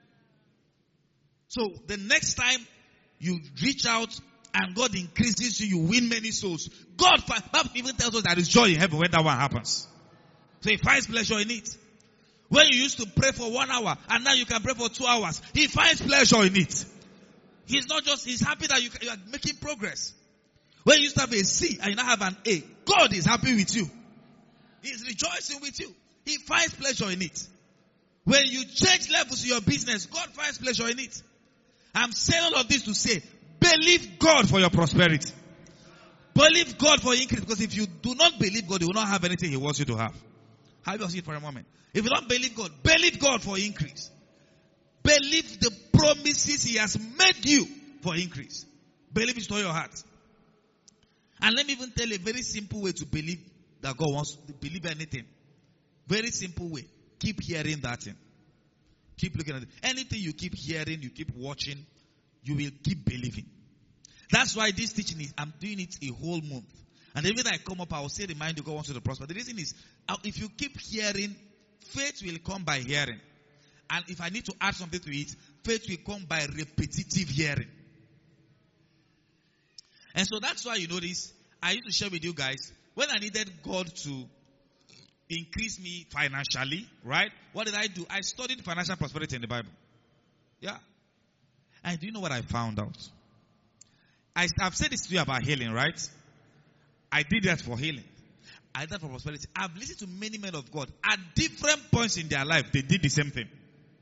So the next time you reach out and God increases you, you win many souls. God even tells us that there is joy in heaven when that one happens. So he finds pleasure in it. When you used to pray for 1 hour and now you can pray for 2 hours, he finds pleasure in it. He's happy that you are making progress. When you used to have a C and you now have an A, God is happy with you. He's rejoicing with you. He finds pleasure in it. When you change levels in your business, God finds pleasure in it. I'm saying all of this to say, believe God for your prosperity. Believe God for increase. Because if you do not believe God, you will not have anything He wants you to have. Have you seen it for a moment? If you don't believe God for increase. Believe the promises He has made you for increase. Believe it to your heart. And let me even tell you a very simple way to believe that God wants to believe anything. Very simple way. Keep hearing that thing. Keep looking at it. Anything you keep hearing, you keep watching, you will keep believing. That's why this teaching is, I'm doing it a whole month. And every time I come up, I will say, remind you, God wants you to prosper. The reason is, if you keep hearing, faith will come by hearing. And if I need to add something to it, faith will come by repetitive hearing. And so that's why, you know this, I used to share with you guys, when I needed God to increase me financially, right? What did I do? I studied financial prosperity in the Bible. Yeah. And do you know what I found out? I've said this to you about healing, right? I did that for healing. I did that for prosperity. I've listened to many men of God. At different points in their life, they did the same thing.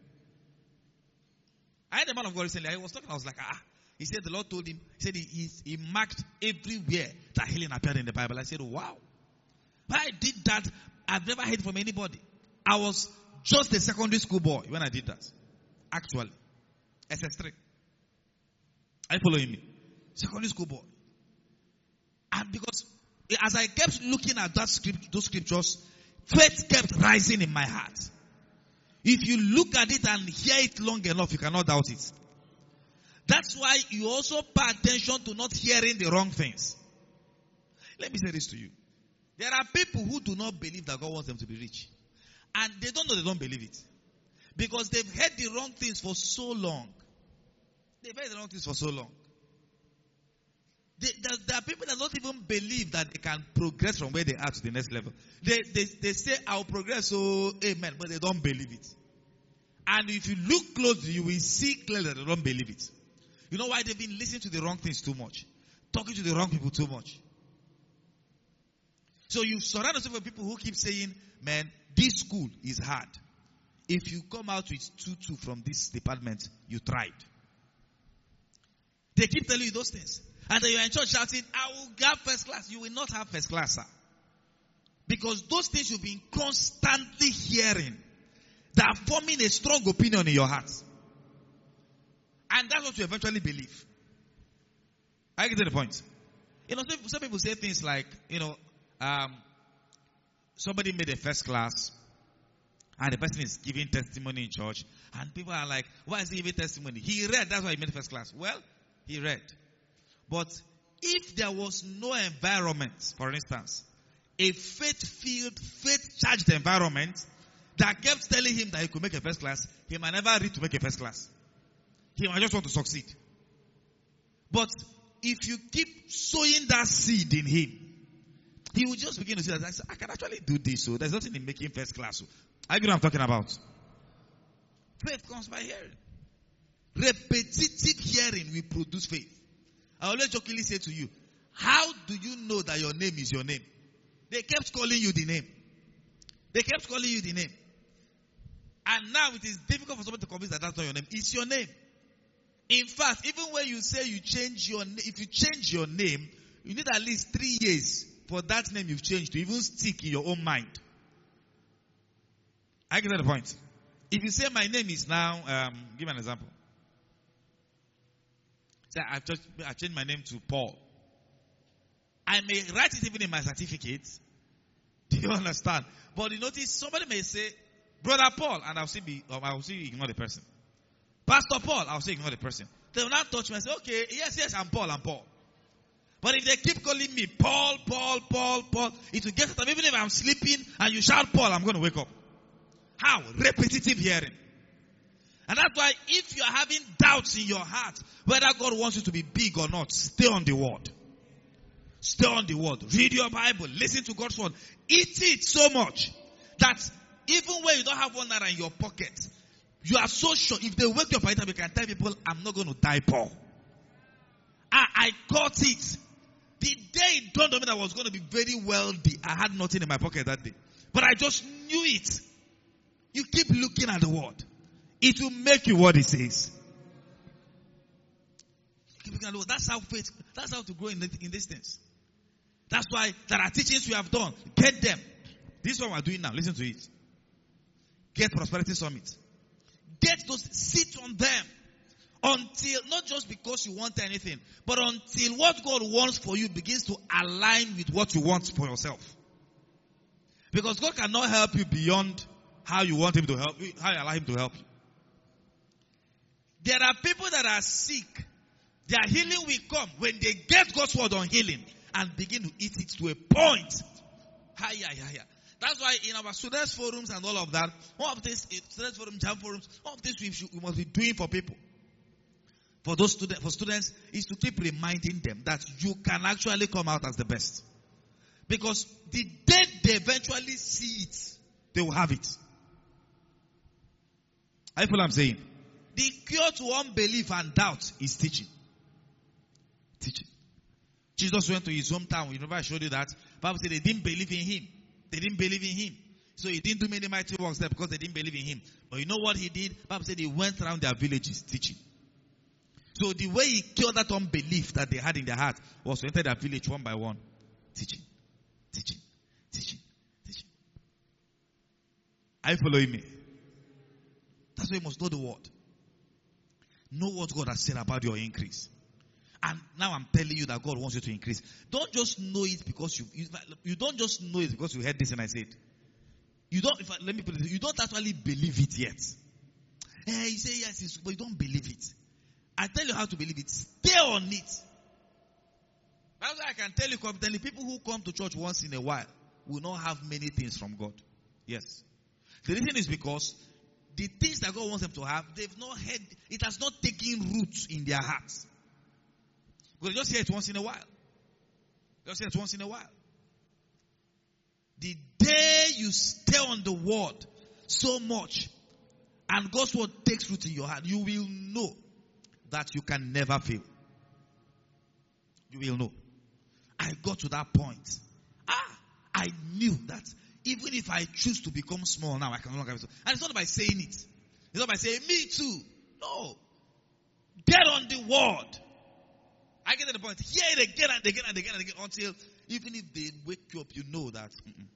I had a man of God recently. I was talking. I was like, He said the Lord told him. He said he marked everywhere that healing appeared in the Bible. I said, wow. But I did that. I've never heard from anybody. I was just a secondary school boy when I did that. Actually. SS3. Are you following me? Secondary school boy. And because as I kept looking at those scriptures, faith kept rising in my heart. If you look at it and hear it long enough, you cannot doubt it. That's why you also pay attention to not hearing the wrong things. Let me say this to you. There are people who do not believe that God wants them to be rich. And they don't know they don't believe it. Because they've heard the wrong things for so long. They've heard the wrong things for so long. There are people that don't even believe that they can progress from where they are to the next level. They say, I'll progress, so amen, but they don't believe it. And if you look closely, you will see clearly that they don't believe it. You know why? They've been listening to the wrong things too much. Talking to the wrong people too much. So you surround yourself with people who keep saying, man, this school is hard. If you come out with 2-2 from this department, you tried. They keep telling you those things. And then you're in church shouting, I will have first class. You will not have first class, sir. Because those things you've been constantly hearing, they are forming a strong opinion in your heart. And that's what you eventually believe. I get to the point. You know, some people say things like, somebody made a first class, and the person is giving testimony in church, and people are like, why is he giving testimony? He read, that's why he made first class. Well, he read. But if there was no environment, for instance, a faith-filled, faith-charged environment that kept telling him that he could make a first class, he might never read to make a first class. He might just want to succeed. But if you keep sowing that seed in him, he will just begin to see that I can actually do this. So there's nothing in making first class. So, I know what I'm talking about. Faith comes by hearing. Repetitive hearing will produce faith. I always jokingly say to you, how do you know that your name is your name? They kept calling you the name. They kept calling you the name. And now it is difficult for somebody to convince that that's not your name. It's your name. In fact, even when you say you change your name, if you change your name, you need at least 3 years for that name you've changed to even stick in your own mind. I get the point. If you say my name is now, give me an example. Say I changed my name to Paul. I may write it even in my certificate. Do you understand? But you notice somebody may say, Brother Paul, and I'll still ignore the person. Pastor Paul, I'll still ignore the person. They will not touch me and say, okay, yes, I'm Paul. But if they keep calling me Paul, it will get to time. Even if I'm sleeping and you shout Paul, I'm going to wake up. How? Repetitive hearing. And that's why if you're having doubts in your heart, whether God wants you to be big or not, stay on the word. Stay on the word. Read your Bible. Listen to God's word. Eat it so much that even when you don't have $1 in your pocket, you are so sure. If they wake you up anytime, you can tell people, I'm not going to die poor. I caught it. The day it dawned on me that I was going to be very wealthy, I had nothing in my pocket that day. But I just knew it. You keep looking at the word. It will make you what it says. Keep looking at the word. That's how faith, that's how to grow in these things. That's why there are teachings we have done. Get them. This is what we're doing now. Listen to it. Get Prosperity Summit. Get those, sit on them. Until, not just because you want anything, but until what God wants for you begins to align with what you want for yourself. Because God cannot help you beyond how you want Him to help you, how you allow Him to help you. There are people that are sick. Their healing will come when they get God's word on healing and begin to eat it to a point. That's why in our students forums and all of that, one of these students forum, jam forums, one of these we must be doing for people. For students is to keep reminding them that you can actually come out as the best. Because the day they eventually see it, they will have it. I feel I'm saying. The cure to unbelief and doubt is teaching. Teaching. Jesus went to his hometown. Remember I showed you that? The Bible said they didn't believe in him. They didn't believe in him. So he didn't do many mighty works there because they didn't believe in him. But you know what he did? The Bible said he went around their villages teaching. So the way he cured that unbelief that they had in their heart was to enter their village one by one. Teaching. Teaching. Teaching. Teaching. Are you following me? That's why you must know the word. Know what God has said about your increase. And now I'm telling you that God wants you to increase. Don't just know it because you don't just know it because you heard this and I said. Let me put it. You don't actually believe it yet. You say yes, but you don't believe it. I tell you how to believe it. Stay on it. That's why I can tell you confidently, people who come to church once in a while will not have many things from God. Yes. The reason is because the things that God wants them to have, they've not heard, it has not taken root in their hearts. Because they just hear it once in a while. Just hear it once in a while. The day you stay on the word so much and God's word takes root in your heart, you will know that you can never fail. You will know. I got to that point. I knew that even if I choose to become small now, I can no longer be small. And it's not by saying it. It's not by saying, me too. No. Get on the word. I get to the point. Hear it again and again and again and again until even if they wake you up, you know that.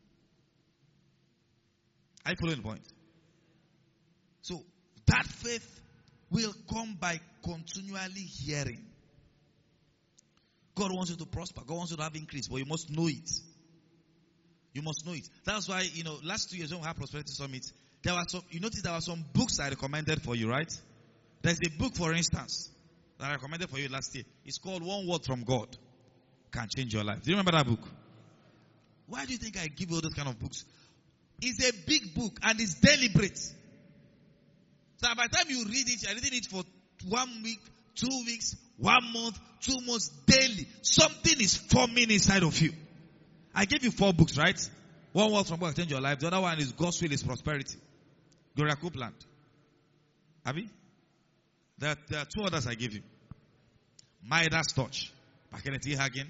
Are you following the point? So that faith will come by continually hearing. God wants you to prosper. God wants you to have increase, but you must know it. You must know it. That's why, last 2 years when we had Prosperity Summit, you notice there were some books I recommended for you, right? There's a book, for instance, that I recommended for you last year. It's called One Word from God Can Change Your Life. Do you remember that book? Why do you think I give you all those kind of books? It's a big book and it's deliberate. So by the time you read it, you're reading it for 1 week, 2 weeks, 1 month, 2 months, daily. Something is forming inside of you. I gave you 4 books, right? One Word from God Can Change Your Life. The other one is God's Will is Prosperity. Gloria Copeland. Abi? There are 2 others I gave you. Midas Touch by Kenneth E. Hagin.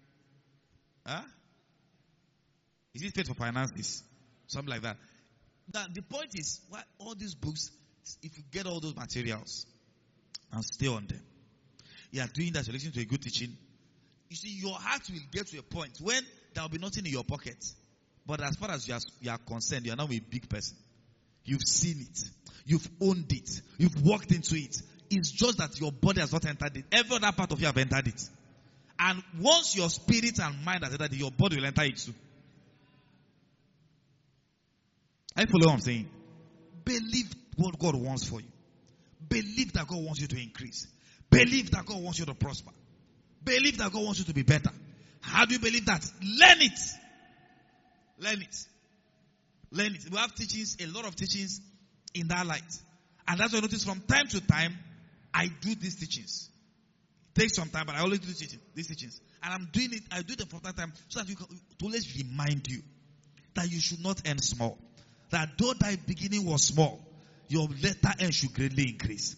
Is it Faith for Finances? Something like that. Now, the point is, why all these books, if you get all those materials and stay on them, you are doing that, you're listening to a good teaching. You see, your heart will get to a point when there will be nothing in your pocket. But as far as you are concerned, you are now a big person. You've seen it. You've owned it. You've walked into it. It's just that your body has not entered it. Every other part of you have entered it. And once your spirit and mind has entered it, your body will enter it too. I follow what I'm saying. Believe what God wants for you. Believe that God wants you to increase. Believe that God wants you to prosper. Believe that God wants you to be better. How do you believe that? Learn it. Learn it. Learn it. We have teachings, a lot of teachings in that light. And that's why I notice from time to time, I do these teachings. It takes some time, but I always do these teachings. And I'm doing it, I do it for that time so that to always remind you that you should not end small. That though thy beginning was small, your later end should greatly increase.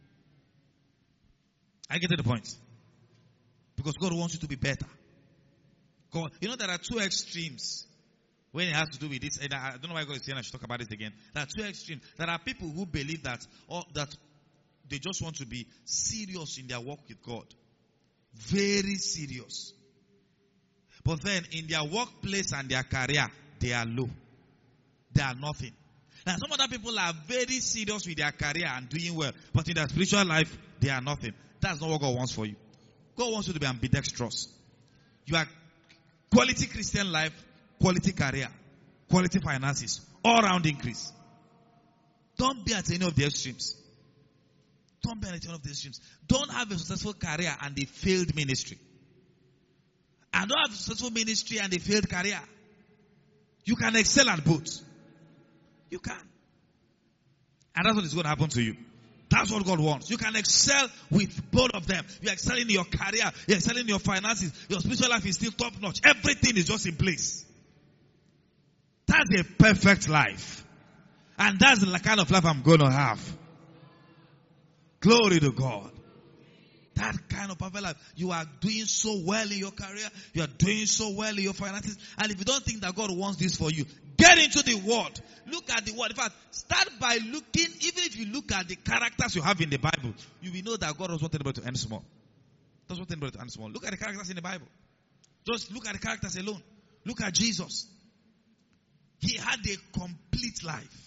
I get to the point. Because God wants you to be better. God, there are 2 extremes when it has to do with this. And I don't know why God is saying I should talk about this again. There are 2 extremes. There are people who believe that they just want to be serious in their walk with God. Very serious. But then in their workplace and their career, they are low. They are nothing. Now some other people are very serious with their career and doing well. But in their spiritual life, they are nothing. That's not what God wants for you. God wants you to be ambidextrous. You are quality Christian life, quality career, quality finances, all round increase. Don't be at any of the extremes. Don't be anything of these dreams. Don't have a successful career and a failed ministry. And don't have a successful ministry and a failed career. You can excel at both. You can. And that's what is going to happen to you. That's what God wants. You can excel with both of them. You're excelling in your career. You're excelling in your finances. Your spiritual life is still top notch. Everything is just in place. That's a perfect life. And that's the kind of life I'm going to have. Glory to God. That kind of perfect life. You are doing so well in your career. You are doing so well in your finances. And if you don't think that God wants this for you, get into the Word. Look at the Word. In fact, start by looking, even if you look at the characters you have in the Bible, you will know that God doesn't want anybody to end small. Doesn't want anybody to end small. Look at the characters in the Bible. Just look at the characters alone. Look at Jesus. He had a complete life.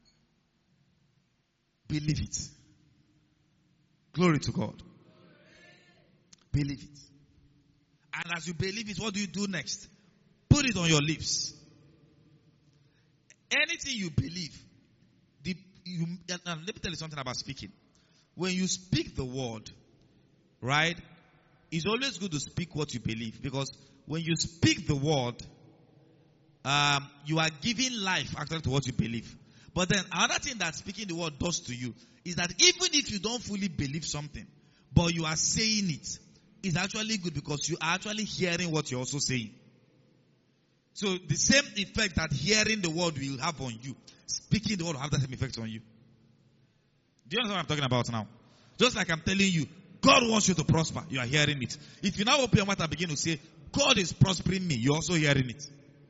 Believe it. Glory to God. Believe it. And as you believe it, what do you do next? Put it on your lips. Anything you believe, let me tell you something about speaking. When you speak the word, right, it's always good to speak what you believe. Because when you speak the word, you are giving life actually to what you believe. But then another thing that speaking the word does to you is that even if you don't fully believe something, but you are saying it, it's actually good because you are actually hearing what you're also saying. So the same effect that hearing the word will have on you, speaking the word will have the same effect on you. Do you understand what I'm talking about now? Just like I'm telling you, God wants you to prosper. You are hearing it. If you now open your mouth and begin to say, God is prospering me, you're also hearing it.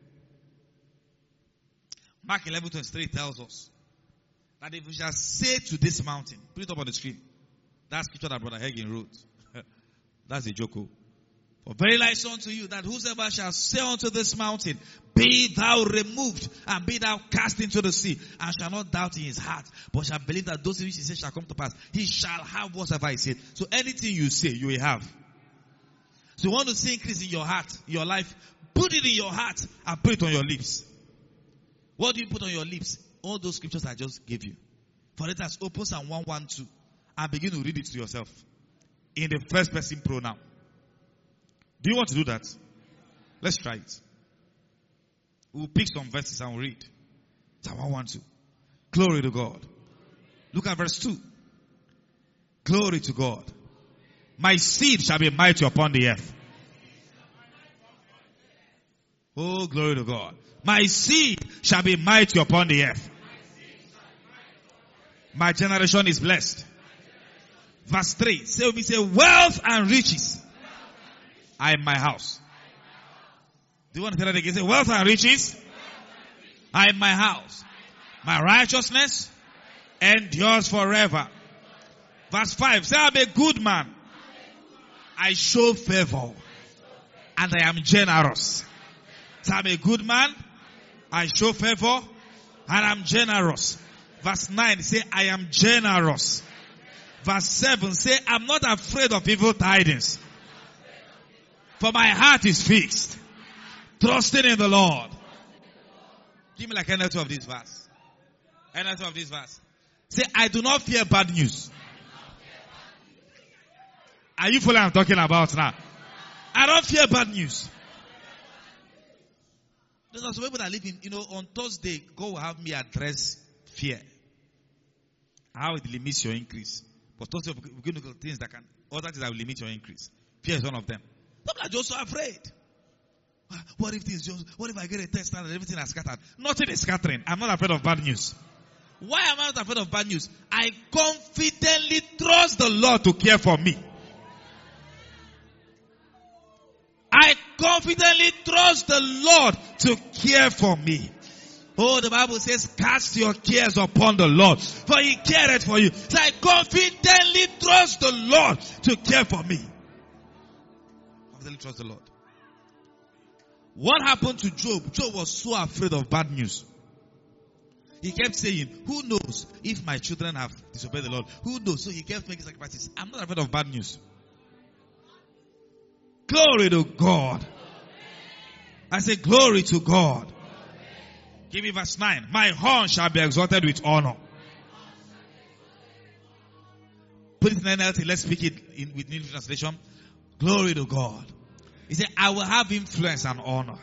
Mark 11:23 tells us that if we shall say to this mountain, put it up on the screen. That scripture that Brother Hagin wrote. That's a joke. For very I say unto you that whosoever shall say unto this mountain, be thou removed and be thou cast into the sea, and shall not doubt in his heart, but shall believe that those things he says shall come to pass, he shall have whatsoever he said. So anything you say, you will have. So you want to see increase in your heart, in your life, put it in your heart and put it on your lips. What do you put on your lips? All those scriptures I just gave you. For instance, open Psalm 112 and begin to read it to yourself in the first person pronoun. Do you want to do that? Let's try it. We'll pick some verses and we'll read. Psalm 112. Glory to God. Look at verse 2. Glory to God. My seed shall be mighty upon the earth. Oh, glory to God. My seed shall be mighty upon the earth. My generation is blessed. Verse 3. Say with me, say, wealth and riches are in my house. Do you want to say that again? Say, wealth and riches are in my house. My righteousness endures forever. Verse 5. Say, I'm a good man. I show favor. And I am generous. Say, I'm a good man. I show favor. And I'm generous. Verse 9. Say, I am generous. Verse 7. Say, I'm not afraid of evil tidings. For my heart is fixed. Trusting in the Lord. Give me like an answer of this verse. An answer of this verse. Say, I do not fear bad news. Are you following what I'm talking about now? I don't fear bad news. There's some people that live in, on Thursday, God will have me address fear. How it limits your increase. But Thursday, we're going to look at things that will limit your increase. Fear is one of them. Some are just so afraid. What if I get a test and everything is scattered? Nothing is scattering. I'm not afraid of bad news. Why am I not afraid of bad news? I confidently trust the Lord to care for me. I confidently trust the Lord to care for me. Oh, the Bible says, cast your cares upon the Lord, for He careth for you. So I confidently trust the Lord to care for me. Confidently trust the Lord. What happened to Job? Job was so afraid of bad news. He kept saying, who knows if my children have disobeyed the Lord? Who knows? So he kept making sacrifices. I'm not afraid of bad news. Glory to God. I say glory to God. Give me verse 9. My horn shall be exalted with honor. Put it in NLT. Let's speak it with New Translation. Glory to God. He said, I will have influence and honor.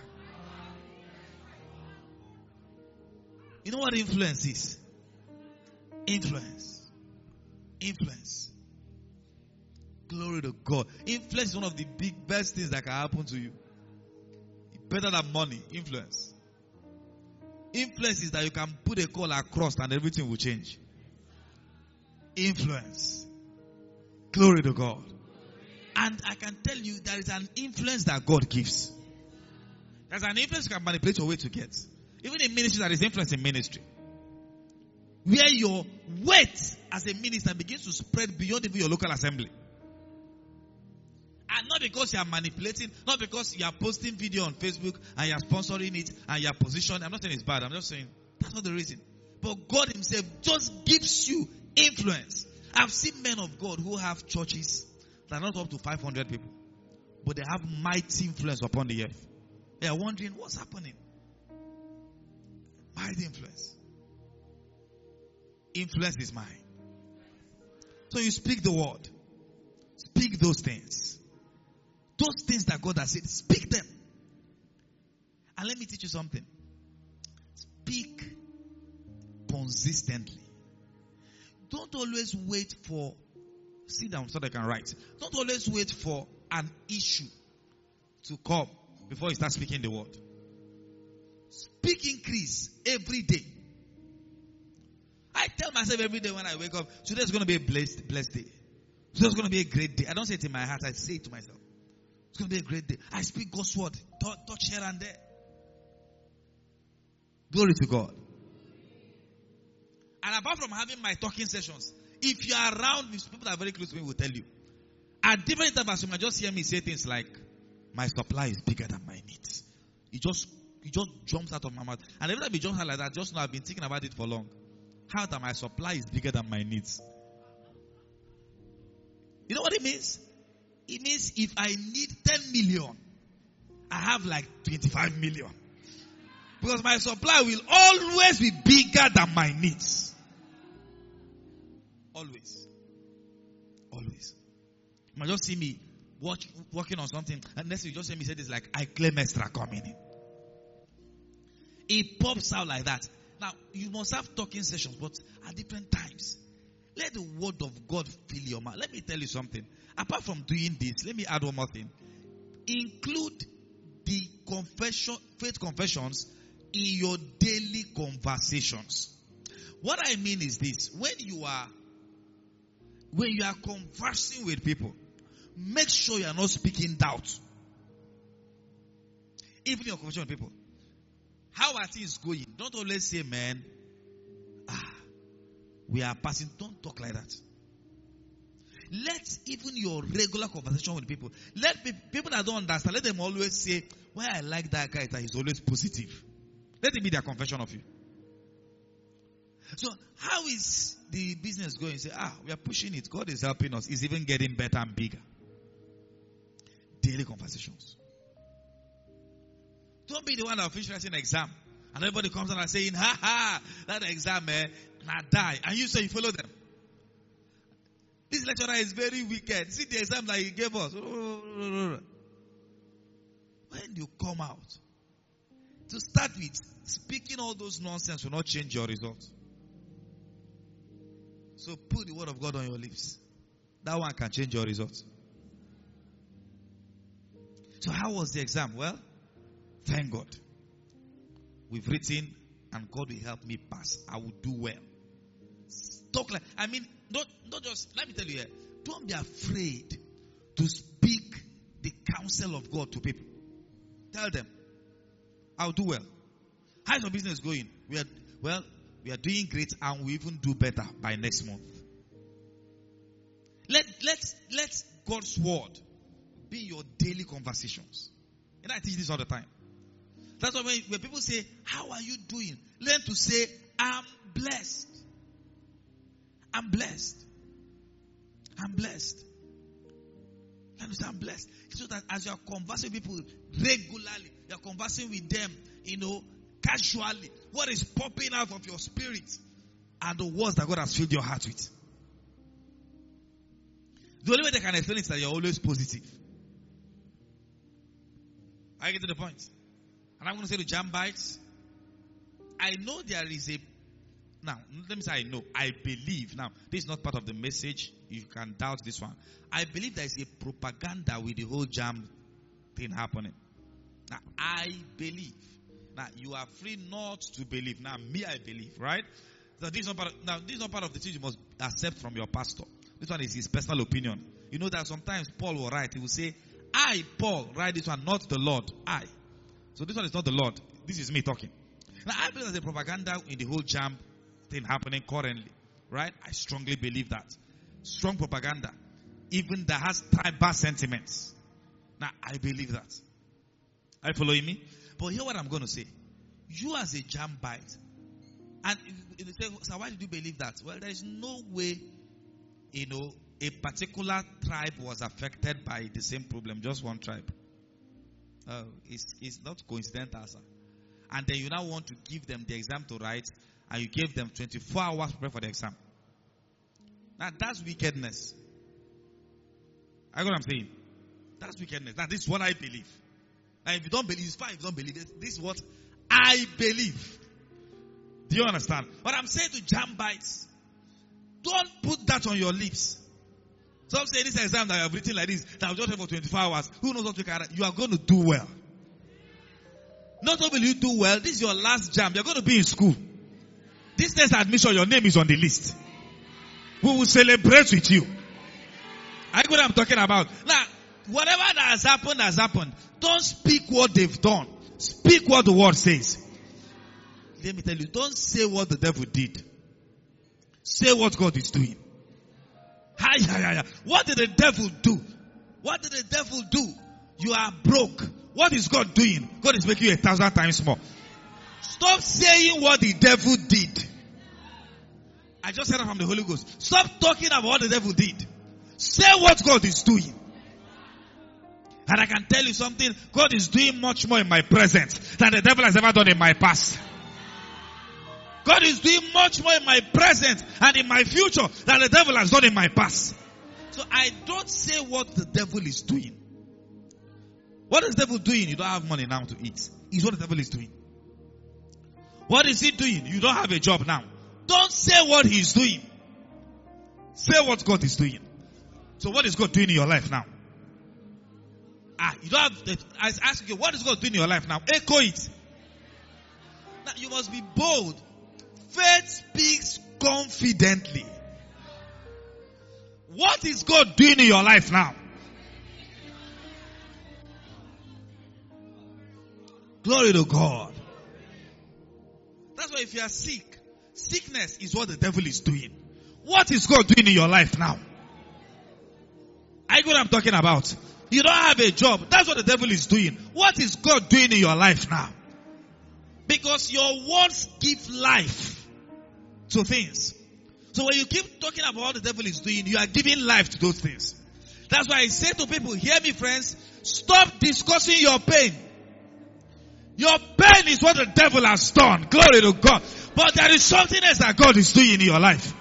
You know what influence is? Influence. Influence. Glory to God. Influence is one of the best things that can happen to you. Better than money. Influence. Influence is that you can put a call across and everything will change. Influence. Glory to God. And I can tell you there is an influence that God gives. There's an influence you can manipulate your way to get. Even in ministry, there is influence in ministry. Where your weight as a minister begins to spread beyond even your local assembly. And not because you are manipulating, not because you are posting video on Facebook and you are sponsoring it and you are positioned. I'm not saying it's bad. I'm just saying that's not the reason. But God himself just gives you influence. I've seen men of God who have churches that are not up to 500 people. But they have mighty influence upon the earth. They are wondering what's happening. Mighty influence. Influence is mine. So you speak the word. Speak those things. Those things that God has said, speak them. And let me teach you something. Speak consistently. Don't always wait for, sit down so they can write. Don't always wait for an issue to come before you start speaking the word. Speak increase every day. I tell myself every day when I wake up, today's going to be a blessed day. Today's going to be a great day. I don't say it in my heart, I say it to myself. It's going to be a great day. I speak God's word. Touch here and there. Glory to God. And apart from having my talking sessions, if you are around with people that are very close to me, will tell you. At different times, you might just hear me say things like, my supply is bigger than my needs. It just jumps out of my mouth. And every time it jumps out like that, just know I've been thinking about it for long. How that my supply is bigger than my needs. You know what it means? It means if I need 10 million, I have like 25 million. Because my supply will always be bigger than my needs. Always. Always. You might just see me working on something, and next you just hear me say this like, I claim extra coming in. It pops out like that. Now, you must have talking sessions, but at different times. Let the word of God fill your mouth. Let me tell you something. Apart from doing this, let me add one more thing. Include the faith confessions in your daily conversations. What I mean is this. When you are conversing with people, make sure you are not speaking doubt. Even your conversation with people. How are things going? Don't always say, man, we are passing. Don't talk like that. Let even your regular conversation with people, let people that don't understand, let them always say, why I like that guy is that he's always positive. Let it be their confession of you. So, how is the business going? Say, we are pushing it. God is helping us. It's even getting better and bigger. Daily conversations. Don't be the one that will finish writing an exam. And everybody comes out and saying, that exam, now die. And you say you follow them. This lecturer is very wicked. See the exam that he gave us. When you come out, to start with, speaking all those nonsense will not change your results. So put the word of God on your lips. That one can change your results. So how was the exam? Well, thank God. We've written and God will help me pass. I will do well. Talk like, don't just, let me tell you here, don't be afraid to speak the counsel of God to people. Tell them, I'll do well. How's your business going? We are doing great and we even do better by next month. Let God's word be your daily conversations. And I teach this all the time. That's why when people say, how are you doing? Learn to say, I'm blessed. I'm blessed. I'm blessed. Learn to say, I'm blessed. So that as you are conversing with people regularly, you are conversing with them, casually, what is popping out of your spirit are the words that God has filled your heart with. The only way they can explain it is that you're always positive. I get to the point. And I'm going to say to Jambites, I know there is a... Now, let me say I know. I believe. Now, this is not part of the message. You can doubt this one. I believe there is a propaganda with the whole jam thing happening. Now, I believe. Now, you are free not to believe. Now, me, I believe, right? So this is not part of the thing you must accept from your pastor. This one is his personal opinion. You know that sometimes Paul will write. He will say, I, Paul, write this one, not the Lord. I. So this one is not the Lord. This is me talking. Now, I believe there's a propaganda in the whole jam thing happening currently. Right? I strongly believe that. Strong propaganda. Even that has tribal sentiments. Now, I believe that. Are you following me? But hear what I'm going to say. You as a Jambite, and if you say, so why did you believe that? Well, there is no way, a particular tribe was affected by the same problem. Just one tribe. It's not coincidental, sir. And then you now want to give them the exam to write, and you gave them 24 hours to prepare for the exam. Now, that's wickedness. I know what I'm saying. That's wickedness. Now, this is what I believe. Now, if you don't believe, it's fine. If you don't believe, this is what I believe. Do you understand? But I'm saying to Jambites, don't put that on your lips. Some say this exam that you have written like this, that I've just had for 24 hours. Who knows what you are going to do well. Not only will you do well, this is your last jam. You're going to be in school. This next admission, your name is on the list. We will celebrate with you. I know what I'm talking about. Now, whatever that has happened has happened. Don't speak what they've done. Speak what the word says. Let me tell you, don't say what the devil did. Say what God is doing. What did the devil do? What did the devil do? You are broke. What is God doing? God is making you 1,000 times more. Stop saying what the devil did. I just heard it from the Holy Ghost. Stop talking about what the devil did. Say what God is doing. And I can tell you something. God is doing much more in my present than the devil has ever done in my past. God is doing much more in my present and in my future than the devil has done in my past. So I don't say what the devil is doing. What is the devil doing? You don't have money now to eat. Is what the devil is doing. What is he doing? You don't have a job now. Don't say what he's doing. Say what God is doing. So what is God doing in your life now? You don't have, I ask you, what is God doing in your life now? Echo it. Now you must be bold. Faith speaks confidently. What is God doing in your life now? Glory to God. That's why if you are sick, sickness is what the devil is doing. What is God doing in your life now? I know what I'm talking about. You don't have a job. That's what the devil is doing. What is God doing in your life now? Because your words give life to things. So when you keep talking about what the devil is doing, you are giving life to those things. That's why I say to people, hear me friends, stop discussing your pain. Your pain is what the devil has done. Glory to God. But there is something else that God is doing in your life.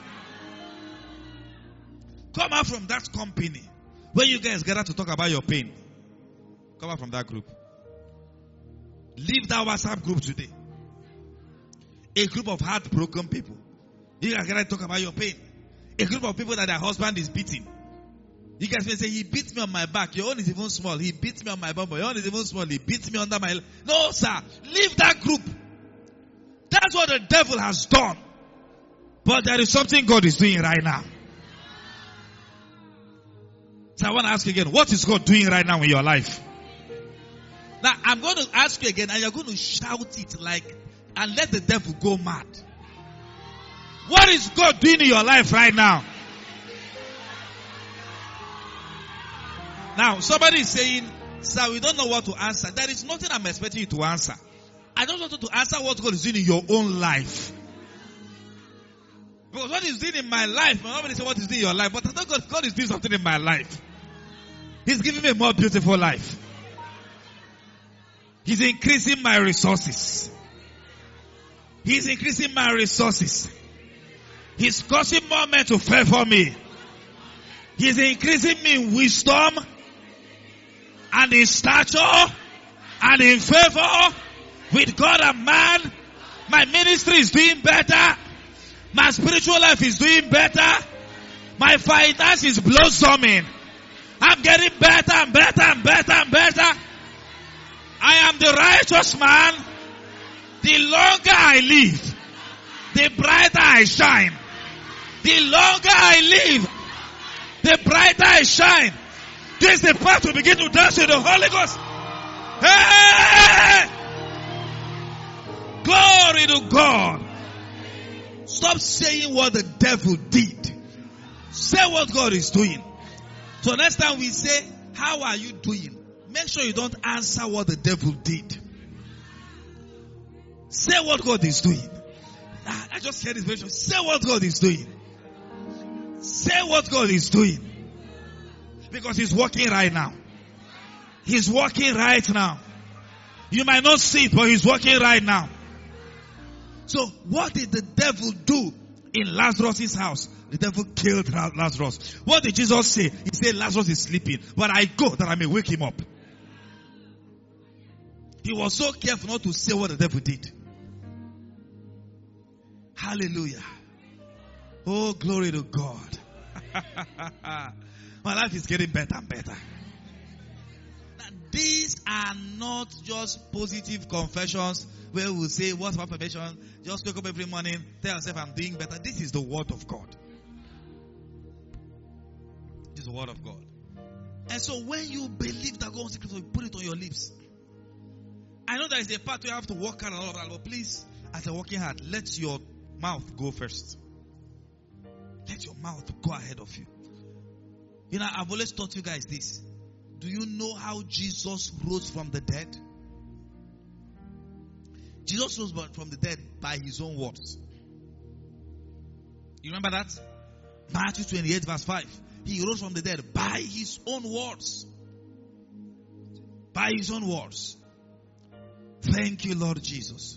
Come out from that company. When you guys gather to talk about your pain, come out from that group. Leave that WhatsApp group today. A group of heartbroken people. You guys gather to talk about your pain. A group of people that their husband is beating. You guys may say, he beat me on my back. Your own is even small. He beat me on my bum. Your own is even small. He beats me under my... No, sir. Leave that group. That's what the devil has done. But there is something God is doing right now. So I want to ask you again, what is God doing right now in your life? Now, I'm going to ask you again, and you're going to shout it and let the devil go mad. What is God doing in your life right now? Now, somebody is saying, sir, we don't know what to answer. There is nothing I'm expecting you to answer. I don't want you to answer what God is doing in your own life. Because what He's doing in my life, nobody say what He's doing in your life, but I know God is doing something in my life. He's giving me a more beautiful life. He's increasing my resources. He's increasing my resources. He's causing more men to favor me. He's increasing me in wisdom and in stature and in favor with God and man. My ministry is doing better. My spiritual life is doing better. My finance is blossoming. I'm getting better and better and better and better. I am the righteous man. The longer I live, the brighter I shine. The longer I live, the brighter I shine. This is the part to begin to dance with the Holy Ghost. Hey! Glory to God. Stop saying what the devil did. Say what God is doing. So next time we say, how are you doing? Make sure you don't answer what the devil did. Say what God is doing. I just heard this version. Say what God is doing. Say what God is doing. Because He's working right now. He's working right now. You might not see it, but He's working right now. So what did the devil do in Lazarus' house? The devil killed Lazarus. What did Jesus say? He said Lazarus is sleeping, but I go that I may wake him up. He was so careful not to say what the devil did. Hallelujah. Oh, glory to God. My life is getting better and better. Now, these are not just positive confessions where we say, what's my affirmation? Just wake up every morning, tell yourself I'm doing better. This is the word of God. This is the word of God. And so when you believe that God's secret, you put it on your lips. I know there is a part where you have to work hard and all of that, but please, as you're working hard, let your mouth go first. Let your mouth go ahead of you. You know, I've always taught you guys this. Do you know how Jesus rose from the dead? Jesus rose from the dead by His own words. You remember that? Matthew 28 verse 5. He rose from the dead by His own words. By His own words. Thank you, Lord Jesus.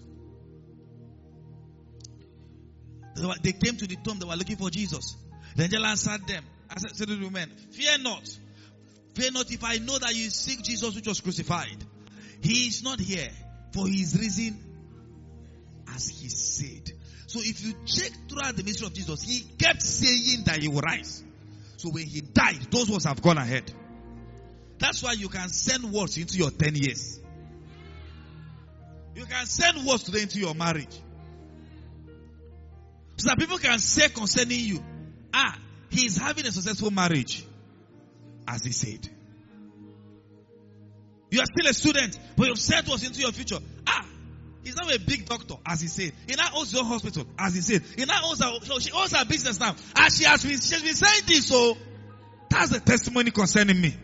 They came to the tomb. They were looking for Jesus. The angel answered them. I said to the women, fear not. Fear not if I know that you seek Jesus which was crucified. He is not here, for He is risen as He said. So if you check throughout the ministry of Jesus, He kept saying that He will rise. So when He died, those words have gone ahead. That's why you can send words into your 10 years. You can send words today into your marriage. So that people can say concerning you, he is having a successful marriage, as he said. You are still a student, but you've sent words into your future. He's now a big doctor, as he said. He now owns your hospital, as he said. He now owns she owns her business now. As she's been saying this, so that's the testimony concerning me.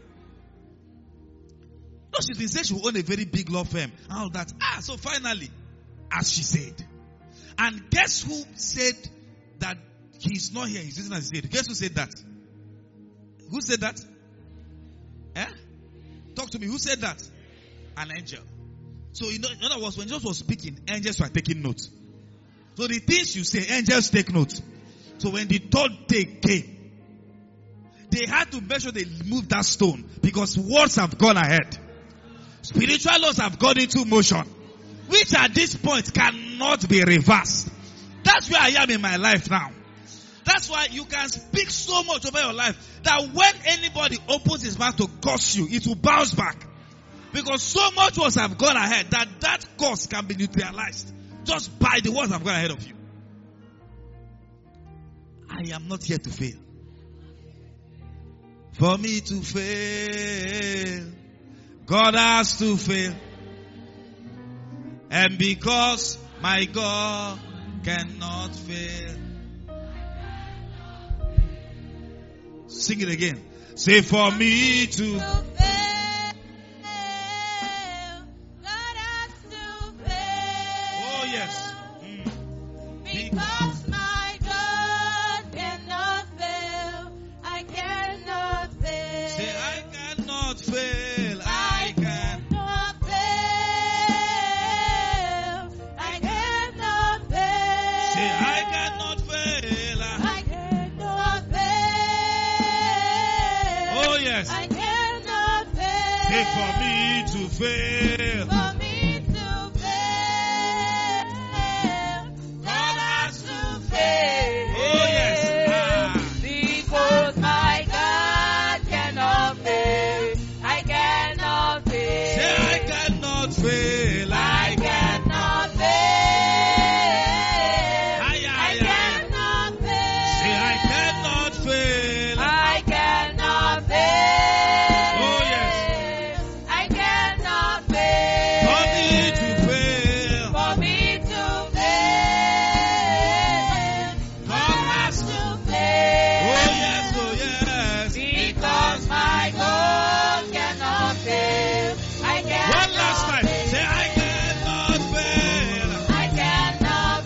No, she's been saying she will own a very big law firm. And all that. So finally, as she said. And guess who said that he's not here? He's using as he said. Guess who said that? Who said that? Talk to me. Who said that? An angel. So in other words, when Jesus was speaking, angels were taking notes. So the things you say, angels take notes. So when the third day came, they had to make sure they moved that stone because words have gone ahead. Spiritual laws have gone into motion, which at this point cannot be reversed. That's where I am in my life now. That's why you can speak so much over your life that when anybody opens his mouth to curse you, it will bounce back. Because so much words have gone ahead that curse can be neutralized just by the words that have gone ahead of you. I am not here to fail. For me to fail, God has to fail. And because my God cannot fail. Sing it again. Say for me to fail. God has to fail. Oh yes. Because my God cannot fail. I cannot fail. Say I cannot fail. I cannot fail. I cannot fail. Say I cannot fail. I cannot fail. yes. I cannot fail. Say for me to fail. For me to fail, God has to fail. Oh, yes. Because my God cannot fail. I cannot fail. Say I cannot fail. I cannot fail. Aye, I aye, aye. cannot fail. Say I cannot fail. I cannot fail. Oh, yes. I cannot fail. For me to fail. For me to fail, God has to Oh, fail. yes, oh, yes. Because my God cannot fail. I cannot One last time. fail. Say I cannot fail. I cannot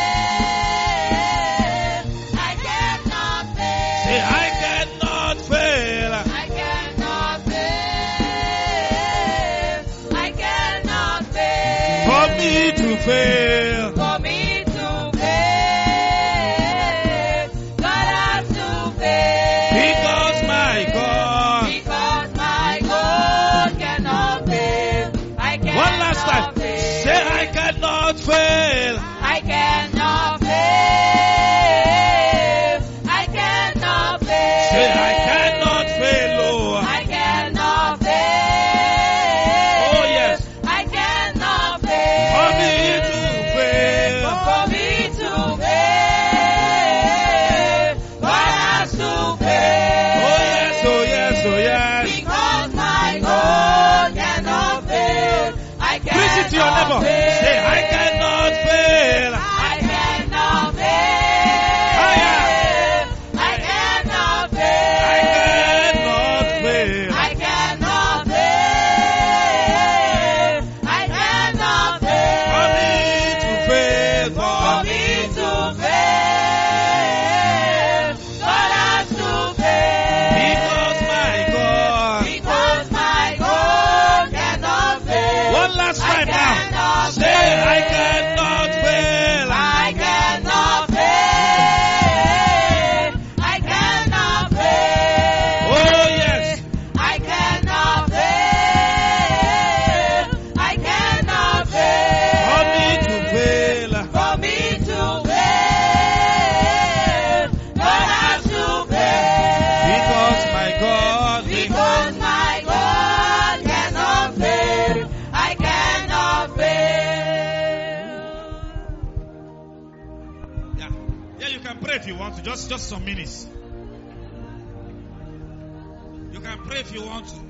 fail. I cannot fail. Say I cannot fail. I cannot fail. I cannot fail. For me to fail. For me to fail, God has to fail. Because my God. Because my God cannot fail. I cannot One last time. fail. Say I cannot fail. I cannot fail. I cannot fail. Say I cannot fail, oh. I cannot fail. Oh, yes. I cannot fail. For me to fail. For me to fail, God has to fail. Oh, yes, oh, yes, oh, yes. Because my God cannot fail. I cannot Preach it to your neighbor. fail. Say I cannot fail. I cannot fail. Oh, yeah. I cannot fail. I cannot fail. I cannot fail. I cannot fail. For me to fail. For For me to fail, God has to fail. Because my God. Because my God cannot fail. One last I time now. cannot Say fail. I cannot fail. I cannot fail. I cannot fail. Oh, yes. I cannot fail. I cannot fail. For me to fail. For me to fail, God has to fail. Because my God. Because my God cannot fail. I cannot fail. Yeah. Yeah, you can pray if you want to. Just some minutes. You can pray if you want to.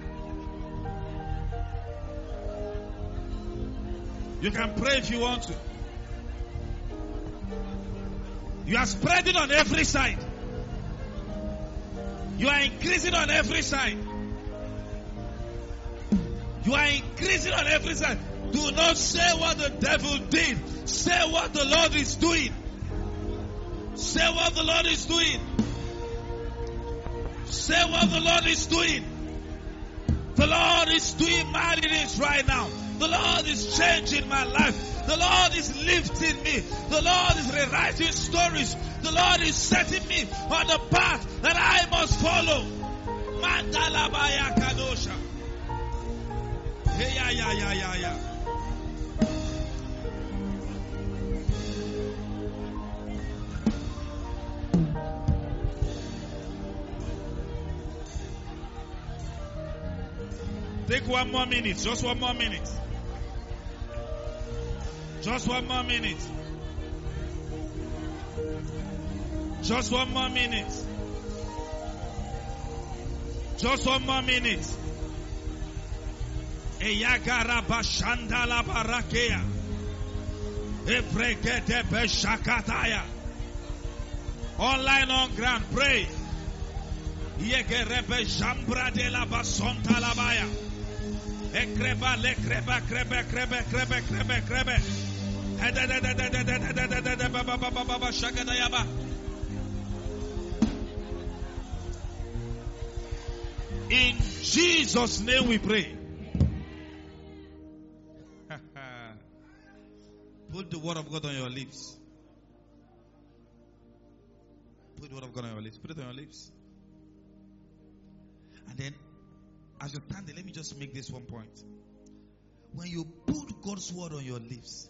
You can pray if you want to. You are spreading on every side. You are increasing on every side. You are increasing on every side. Do not say what the devil did. Say what the Lord is doing. Say what the Lord is doing. Say what the Lord is doing. The Lord is doing mighty things right now. The Lord is changing my life. The Lord is lifting me. The Lord is rewriting stories. The Lord is setting me on the path that I must follow. Mandalabaya Kadosha. Hey, yeah. Take 1 more minute. Just 1 more minute. Just 1 more minute. Just 1 more minute. Just 1 more minute. Eyagara bashandala barakea. Ebregede beshakataya. Online on ground, pray. Yegerebe jambra de la basonta labaya. Ekreba lekreba krebe. In Jesus' name we pray. Put the word of God on your lips. Put the word of God on your lips. Put it on your lips. And then as you're standing, let me just make this one point. When you put God's word on your lips,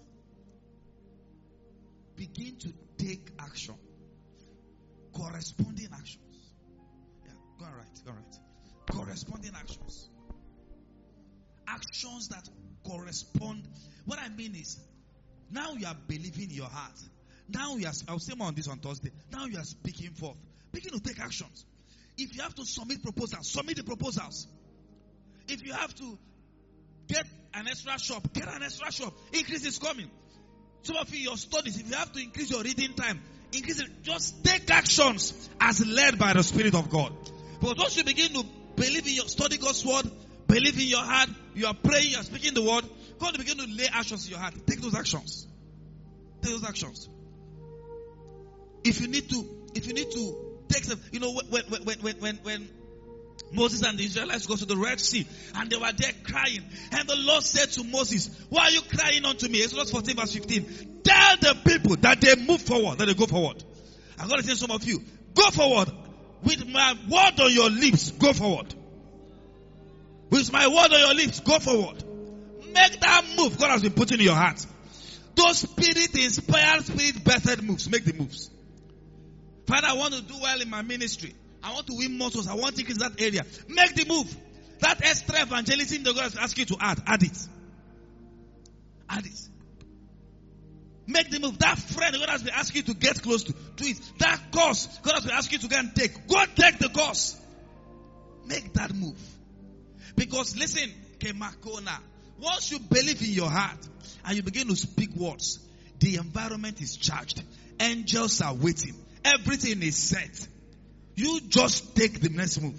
begin to take action. Corresponding actions. Yeah, go right. Corresponding actions. Actions that correspond. What I mean is, now you are believing in your heart. Now you are, I'll say more on this on Thursday. Now you are speaking forth. Begin to take actions. If you have to submit proposals, submit the proposals. If you have to get an extra shop, get an extra shop. Increase is coming. Some of you, your studies, if you have to increase your reading time, increase it. Just take actions as led by the Spirit of God. Because once you begin to believe in your study God's word, believe in your heart, you are praying, you are speaking the word, God will begin to lay actions in your heart. Take those actions. Take those actions. If you need to take them, you know, when Moses and the Israelites go to the Red Sea and they were there crying, and the Lord said to Moses, why are you crying unto me? Exodus 14 verse 15. Tell the people that they move forward, that they go forward. I'm going to say some of you, go forward. With my word on your lips, go forward. With my word on your lips, go forward. Make that move God has been putting in your heart. Those spirit-inspired, spirit-birthed moves, make the moves. Father, I want to do well in my ministry. I want to win more souls. I want to increase that area. Make the move. That extra evangelism that God has asked you to add it. Add it. Make the move. That friend God has been asking you to get close to, do it. That course God has been asking you to go and take. Go take the course. Make that move. Because listen, Kemakona, once you believe in your heart and you begin to speak words, the environment is charged. Angels are waiting. Everything is set. You just take the next move.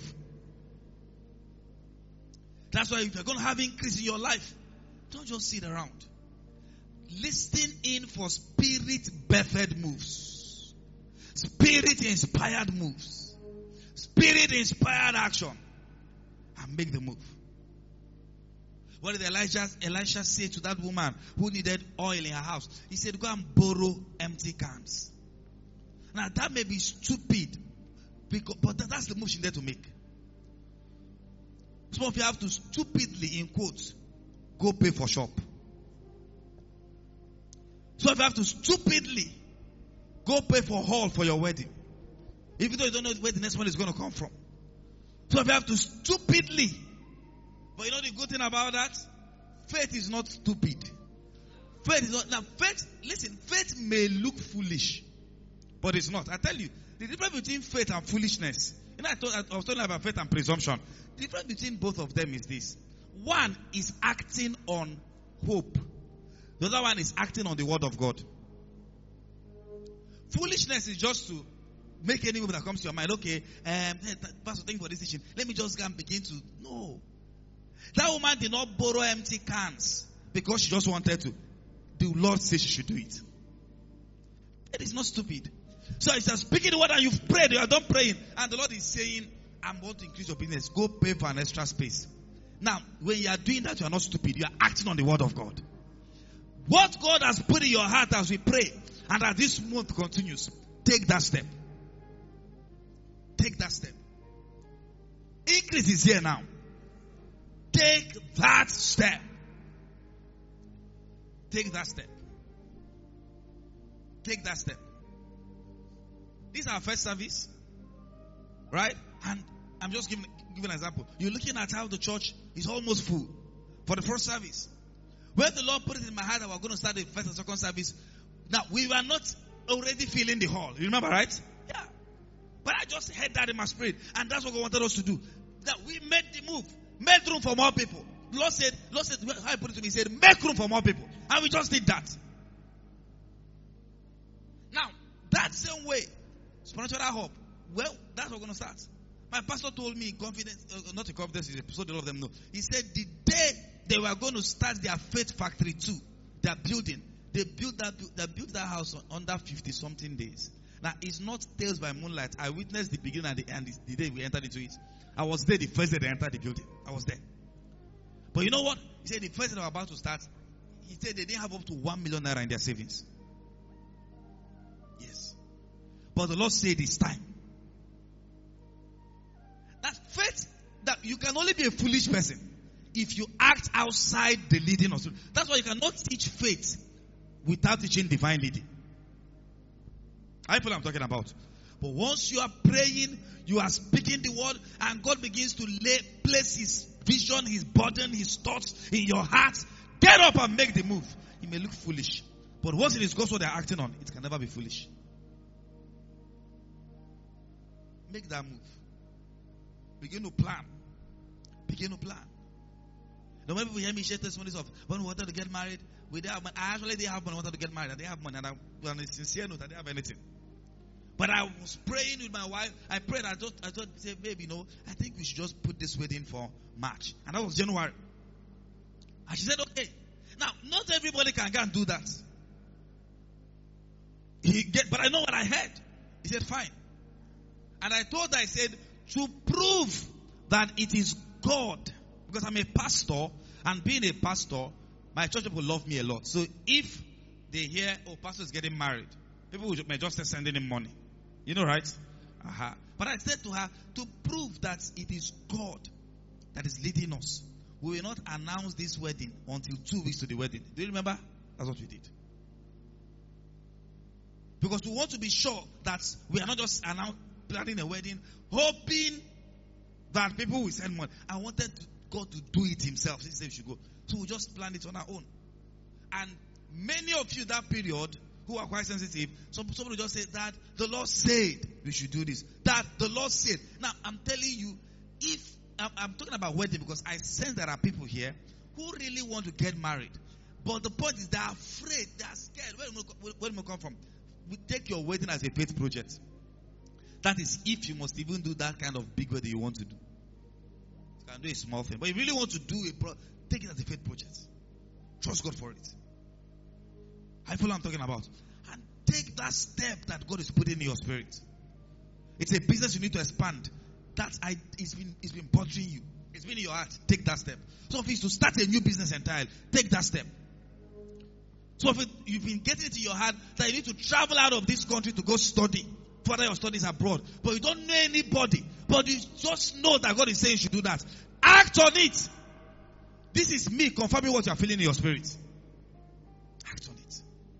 That's why if you're going to have increase in your life, don't just sit around. Listen in for spirit-birthed moves. Spirit-inspired moves. Spirit-inspired action. And make the move. What did Elisha say to that woman who needed oil in her house? He said, go and borrow empty cans. Now that may be stupid, but that's the move she needed to make. Some of you have to stupidly, in quotes, go pay for shop. So if you have to stupidly go pay for hall for your wedding, even though you don't know where the next one is going to come from. So if you have to stupidly, but you know the good thing about that? Faith is not stupid. Faith is not, now faith, listen, faith may look foolish, but it's not. I tell you, the difference between faith and foolishness, you know, I was talking about faith and presumption. The difference between both of them is this. One is acting on hope. The other one is acting on the word of God. Foolishness is just to make any move that comes to your mind. Okay, Pastor, thank you for this teaching. Let me just go and begin to. No. That woman did not borrow empty cans because she just wanted to. The Lord says she should do it. It is not stupid. So it's just speaking the word and you've prayed, you are done praying, and the Lord is saying, I'm going to increase your business. Go pay for an extra space. Now, when you are doing that, you are not stupid. You are acting on the word of God. What God has put in your heart as we pray, and as this month continues, take that step. Take that step. Increase is here now. Take that step. Take that step. Take that step. This is our first service. Right? And I'm just giving an example. You're looking at how the church is almost full for the first service. When the Lord put it in my heart that we're going to start the first and second service, now we were not already filling the hall. You remember, right? Yeah. But I just heard that in my spirit. And that's what God wanted us to do. That we made the move. Made room for more people. The Lord said, how I put it to me, he said, make room for more people. And we just did that. Now, that same way, spiritual hub, well, that's what we're going to start. My pastor told me in confidence, not in confidence, so a lot of them know. He said the day they were going to start their faith factory too, their building, they built that house under 50-something days. Now, it's not tales by moonlight. I witnessed the beginning and the day we entered into it. I was there the first day they entered the building. I was there. But you know what? He said the first day they were about to start, he said they didn't have up to 1 million naira in their savings. Yes. But the Lord said it's time. That faith that you can only be a foolish person if you act outside the leading of Spirit. That's why you cannot teach faith without teaching divine leading. I know what I'm talking about. But once you are praying, you are speaking the word, and God begins to place His vision, His burden, His thoughts in your heart. Get up and make the move. It may look foolish, but once it is God's what they are acting on, it can never be foolish. Make that move. Begin to plan. Begin to plan. Now, when people hear me share testimonies of when we wanted to get married, we didn't have money. I actually didn't have money. I wanted to get married. I didn't have money. And on a sincere note, I didn't have anything. But I was praying with my wife. I prayed. I thought, say, babe, I think we should just put this wedding for March. And that was January. And she said, okay. Now, not everybody can go and do that. But I know what I heard. He said, fine. And I told her, I said, to prove that it is God, because I'm a pastor, and being a pastor, my church people love me a lot. So if they hear, oh, pastor is getting married, people may just start sending him money. You know, right? But I said to her, to prove that it is God that is leading us, we will not announce this wedding until 2 weeks to the wedding. Do you remember? That's what we did. Because we want to be sure that we are not just planning a wedding, hoping that people will send money. I wanted God to do it Himself. He said we should go. So we just planned it on our own. And many of you that period who are quite sensitive, somebody just said that the Lord said we should do this. That the Lord said. Now I'm telling you, if I'm talking about wedding because I sense there are people here who really want to get married. But the point is they are afraid, they are scared. Where do we come from? We take your wedding as a faith project. That is if you must even do that kind of big wedding you want to do. You can do a small thing. But if you really want to do take it as a faith project. Trust God for it. I feel what I'm talking about. And take that step that God is putting in your spirit. It's a business you need to expand. It's been bothering you. It's been in your heart. Take that step. So if it's to start a new business entirely, take that step. So if you've been getting it in your heart that you need to travel out of this country to go study, further your studies abroad, but you don't know anybody, but you just know that God is saying you should do that. Act on it. This is me confirming what you are feeling in your spirit. Act on it.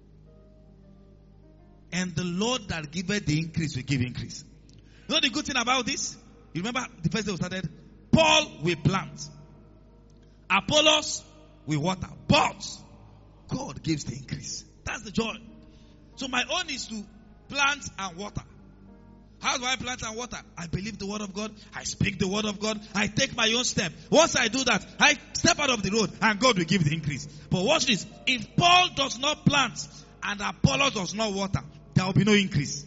And the Lord that giveth the increase will give increase. You know the good thing about this? You remember the first day we started? Paul will plant. Apollos will water. But God gives the increase. That's the joy. So my own is to plant and water. How do I plant and water? I believe the word of God. I speak the word of God. I take my own step. Once I do that, I step out of the road and God will give the increase. But watch this. If Paul does not plant and Apollos does not water, there will be no increase.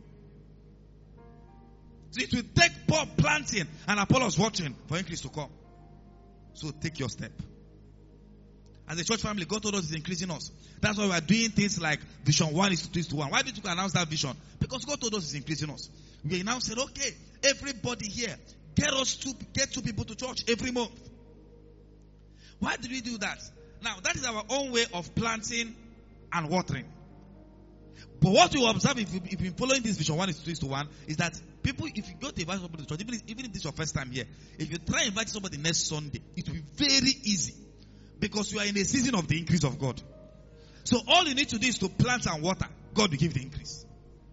So it will take Paul planting and Apollos watering for increase to come. So take your step. As a church family, God told us He's increasing us. That's why we are doing things like Vision 1 is to 2 to 1. Why did you announce that vision? Because God told us He's increasing us. We now said, okay, everybody here, get 2 people to church every month. Why did we do that? Now, that is our own way of planting and watering. But what you observe if you've been following this Vision 1 is to 2 to 1 is that people, if you go to invite somebody to church, even if this is your first time here, if you try and invite somebody next Sunday, it will be very easy. Because you are in a season of the increase of God. So all you need to do is to plant and water. God will give the increase.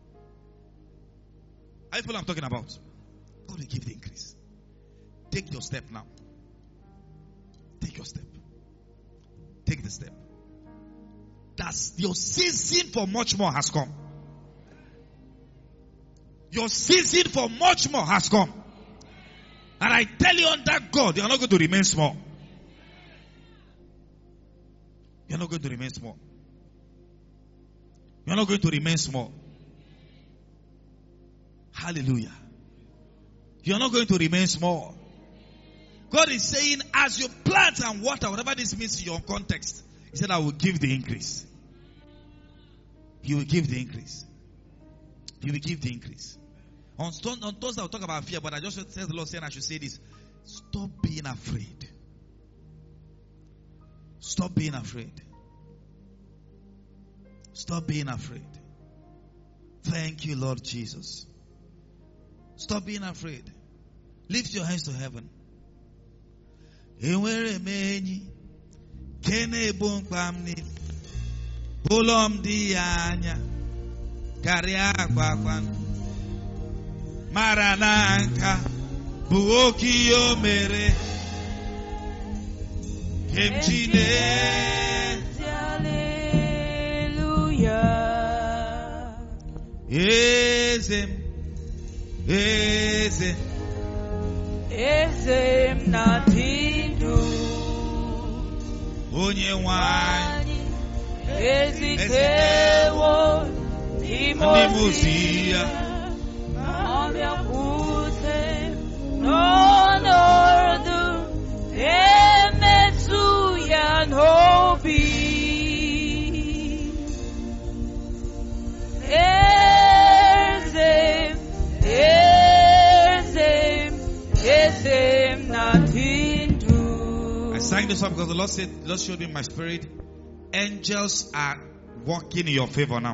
I feel I'm talking about. God will give the increase. Take your step now. Take your step. Take the step. That's your season for much more has come. Your season for much more has come. And I tell you under God, you are not going to remain small. You're not going to remain small. You're not going to remain small. Hallelujah. You're not going to remain small. God is saying, as you plant and water, whatever this means in your context, He said, I will give the increase. He will give the increase. He will give the increase. On Thursday, I'll talk about fear, but I just said the Lord saying I should say this. Stop being afraid. Stop being afraid. Stop being afraid. Thank you, Lord Jesus. Stop being afraid. Lift your hands to heaven. enwere m enyi nke na-egbo mkpa m niile ụlọ m dị ya anya karịa akwa mara na nka bụ oke ihe o mere nke m ji eze m na-adị ndụ onye nwanyị ezitewo n'ime ozi ya ọ bịakwute n'ọnọdụ emetụ ya n'obi I sang this up because the Lord showed me in my spirit, angels are working in your favor now.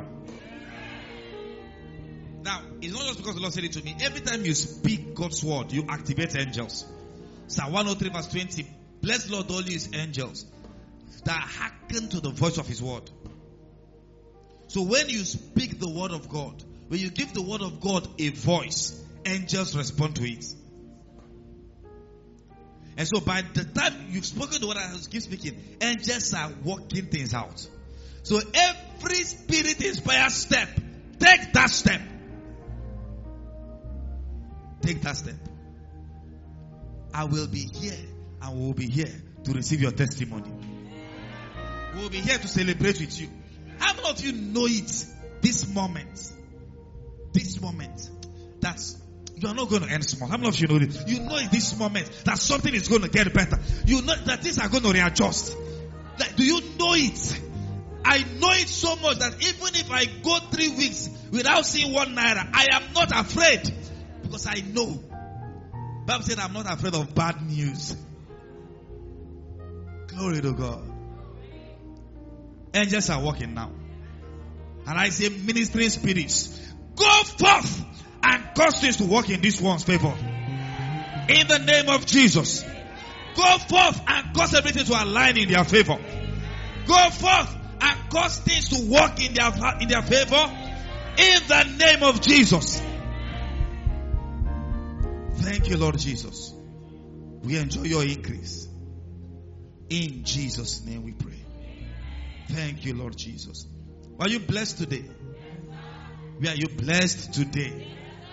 Now, it's not just because the Lord said it to me. Every time you speak God's word, you activate angels. Psalm 103 verse 20, bless the Lord all his angels that hearken to the voice of his word. So when you speak the word of God, when you give the word of God a voice, angels respond to it. And so by the time you've spoken the word I keep speaking, angels are working things out. So every spirit inspired step, take that step. Take that step. I will be here and we will be here to receive your testimony. We will be here to celebrate with you. How many of you know it this moment? This moment. That's you are not going to end small. How many of you know it? You know in this moment that something is going to get better. You know that things are going to readjust. Like, do you know it? I know it so much that even if I go 3 weeks without seeing 1 naira, I am not afraid. Because I know. Bible said I'm not afraid of bad news. Glory to God. Angels are working now. And I say ministering spirits, go forth and cause things to work in this one's favor. In the name of Jesus. Go forth and cause everything to align in their favor. Go forth and cause things to work in their favor. In the name of Jesus. Thank you, Lord Jesus. We enjoy your increase. In Jesus' name we pray. Thank you, Lord Jesus. Are you blessed today? Are you blessed today?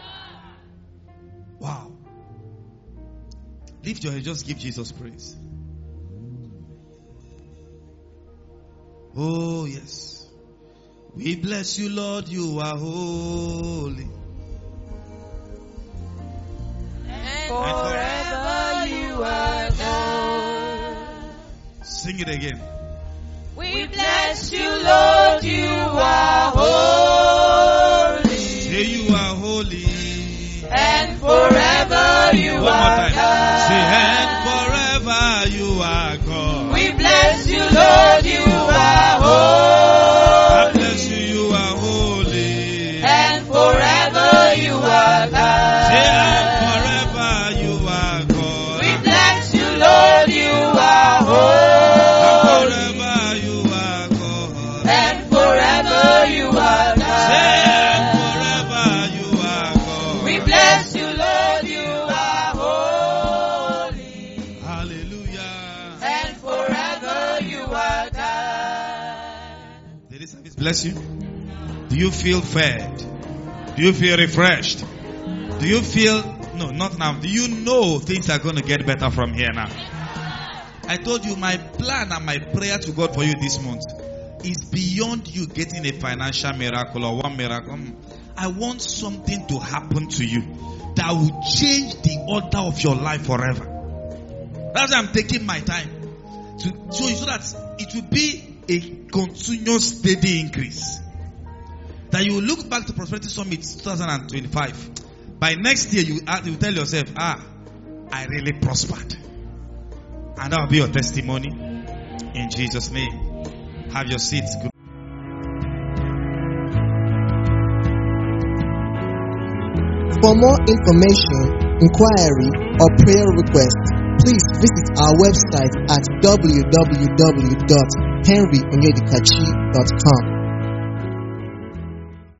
Wow. Lift your head, just give Jesus praise. Oh, yes. We bless you, Lord, you are holy. And forever you are God. Sing it again. We bless you, Lord, you are holy. Say you are holy. And forever you One more are time. God. Say, and forever you are God. We bless you, Lord, you are holy. I bless you, you are holy. And forever you are God. Say, and forever you are God. We bless you, Lord, you are holy. And forever you are God. And forever you are Say, God. and forever you are God. We bless you, Lord, you are holy. Hallelujah. And forever you are God. Did this service bless you? Do you feel fed? Do you feel refreshed? Do you feel, no, not now. Do you know things are going to get better from here now? I told you my plan and my prayer to God for you this month is beyond you getting a financial miracle or one miracle. I want something to happen to you that will change the order of your life forever. That's why I'm taking my time to show you so that it will be a continuous steady increase. That you will look back to Prosperity Summit 2025. By next year you tell yourself, I really prospered. And that will be your testimony. In Jesus' name. Have your seats. For more information, inquiry, or prayer request, please visit our website at www.henryonyedikachi.com.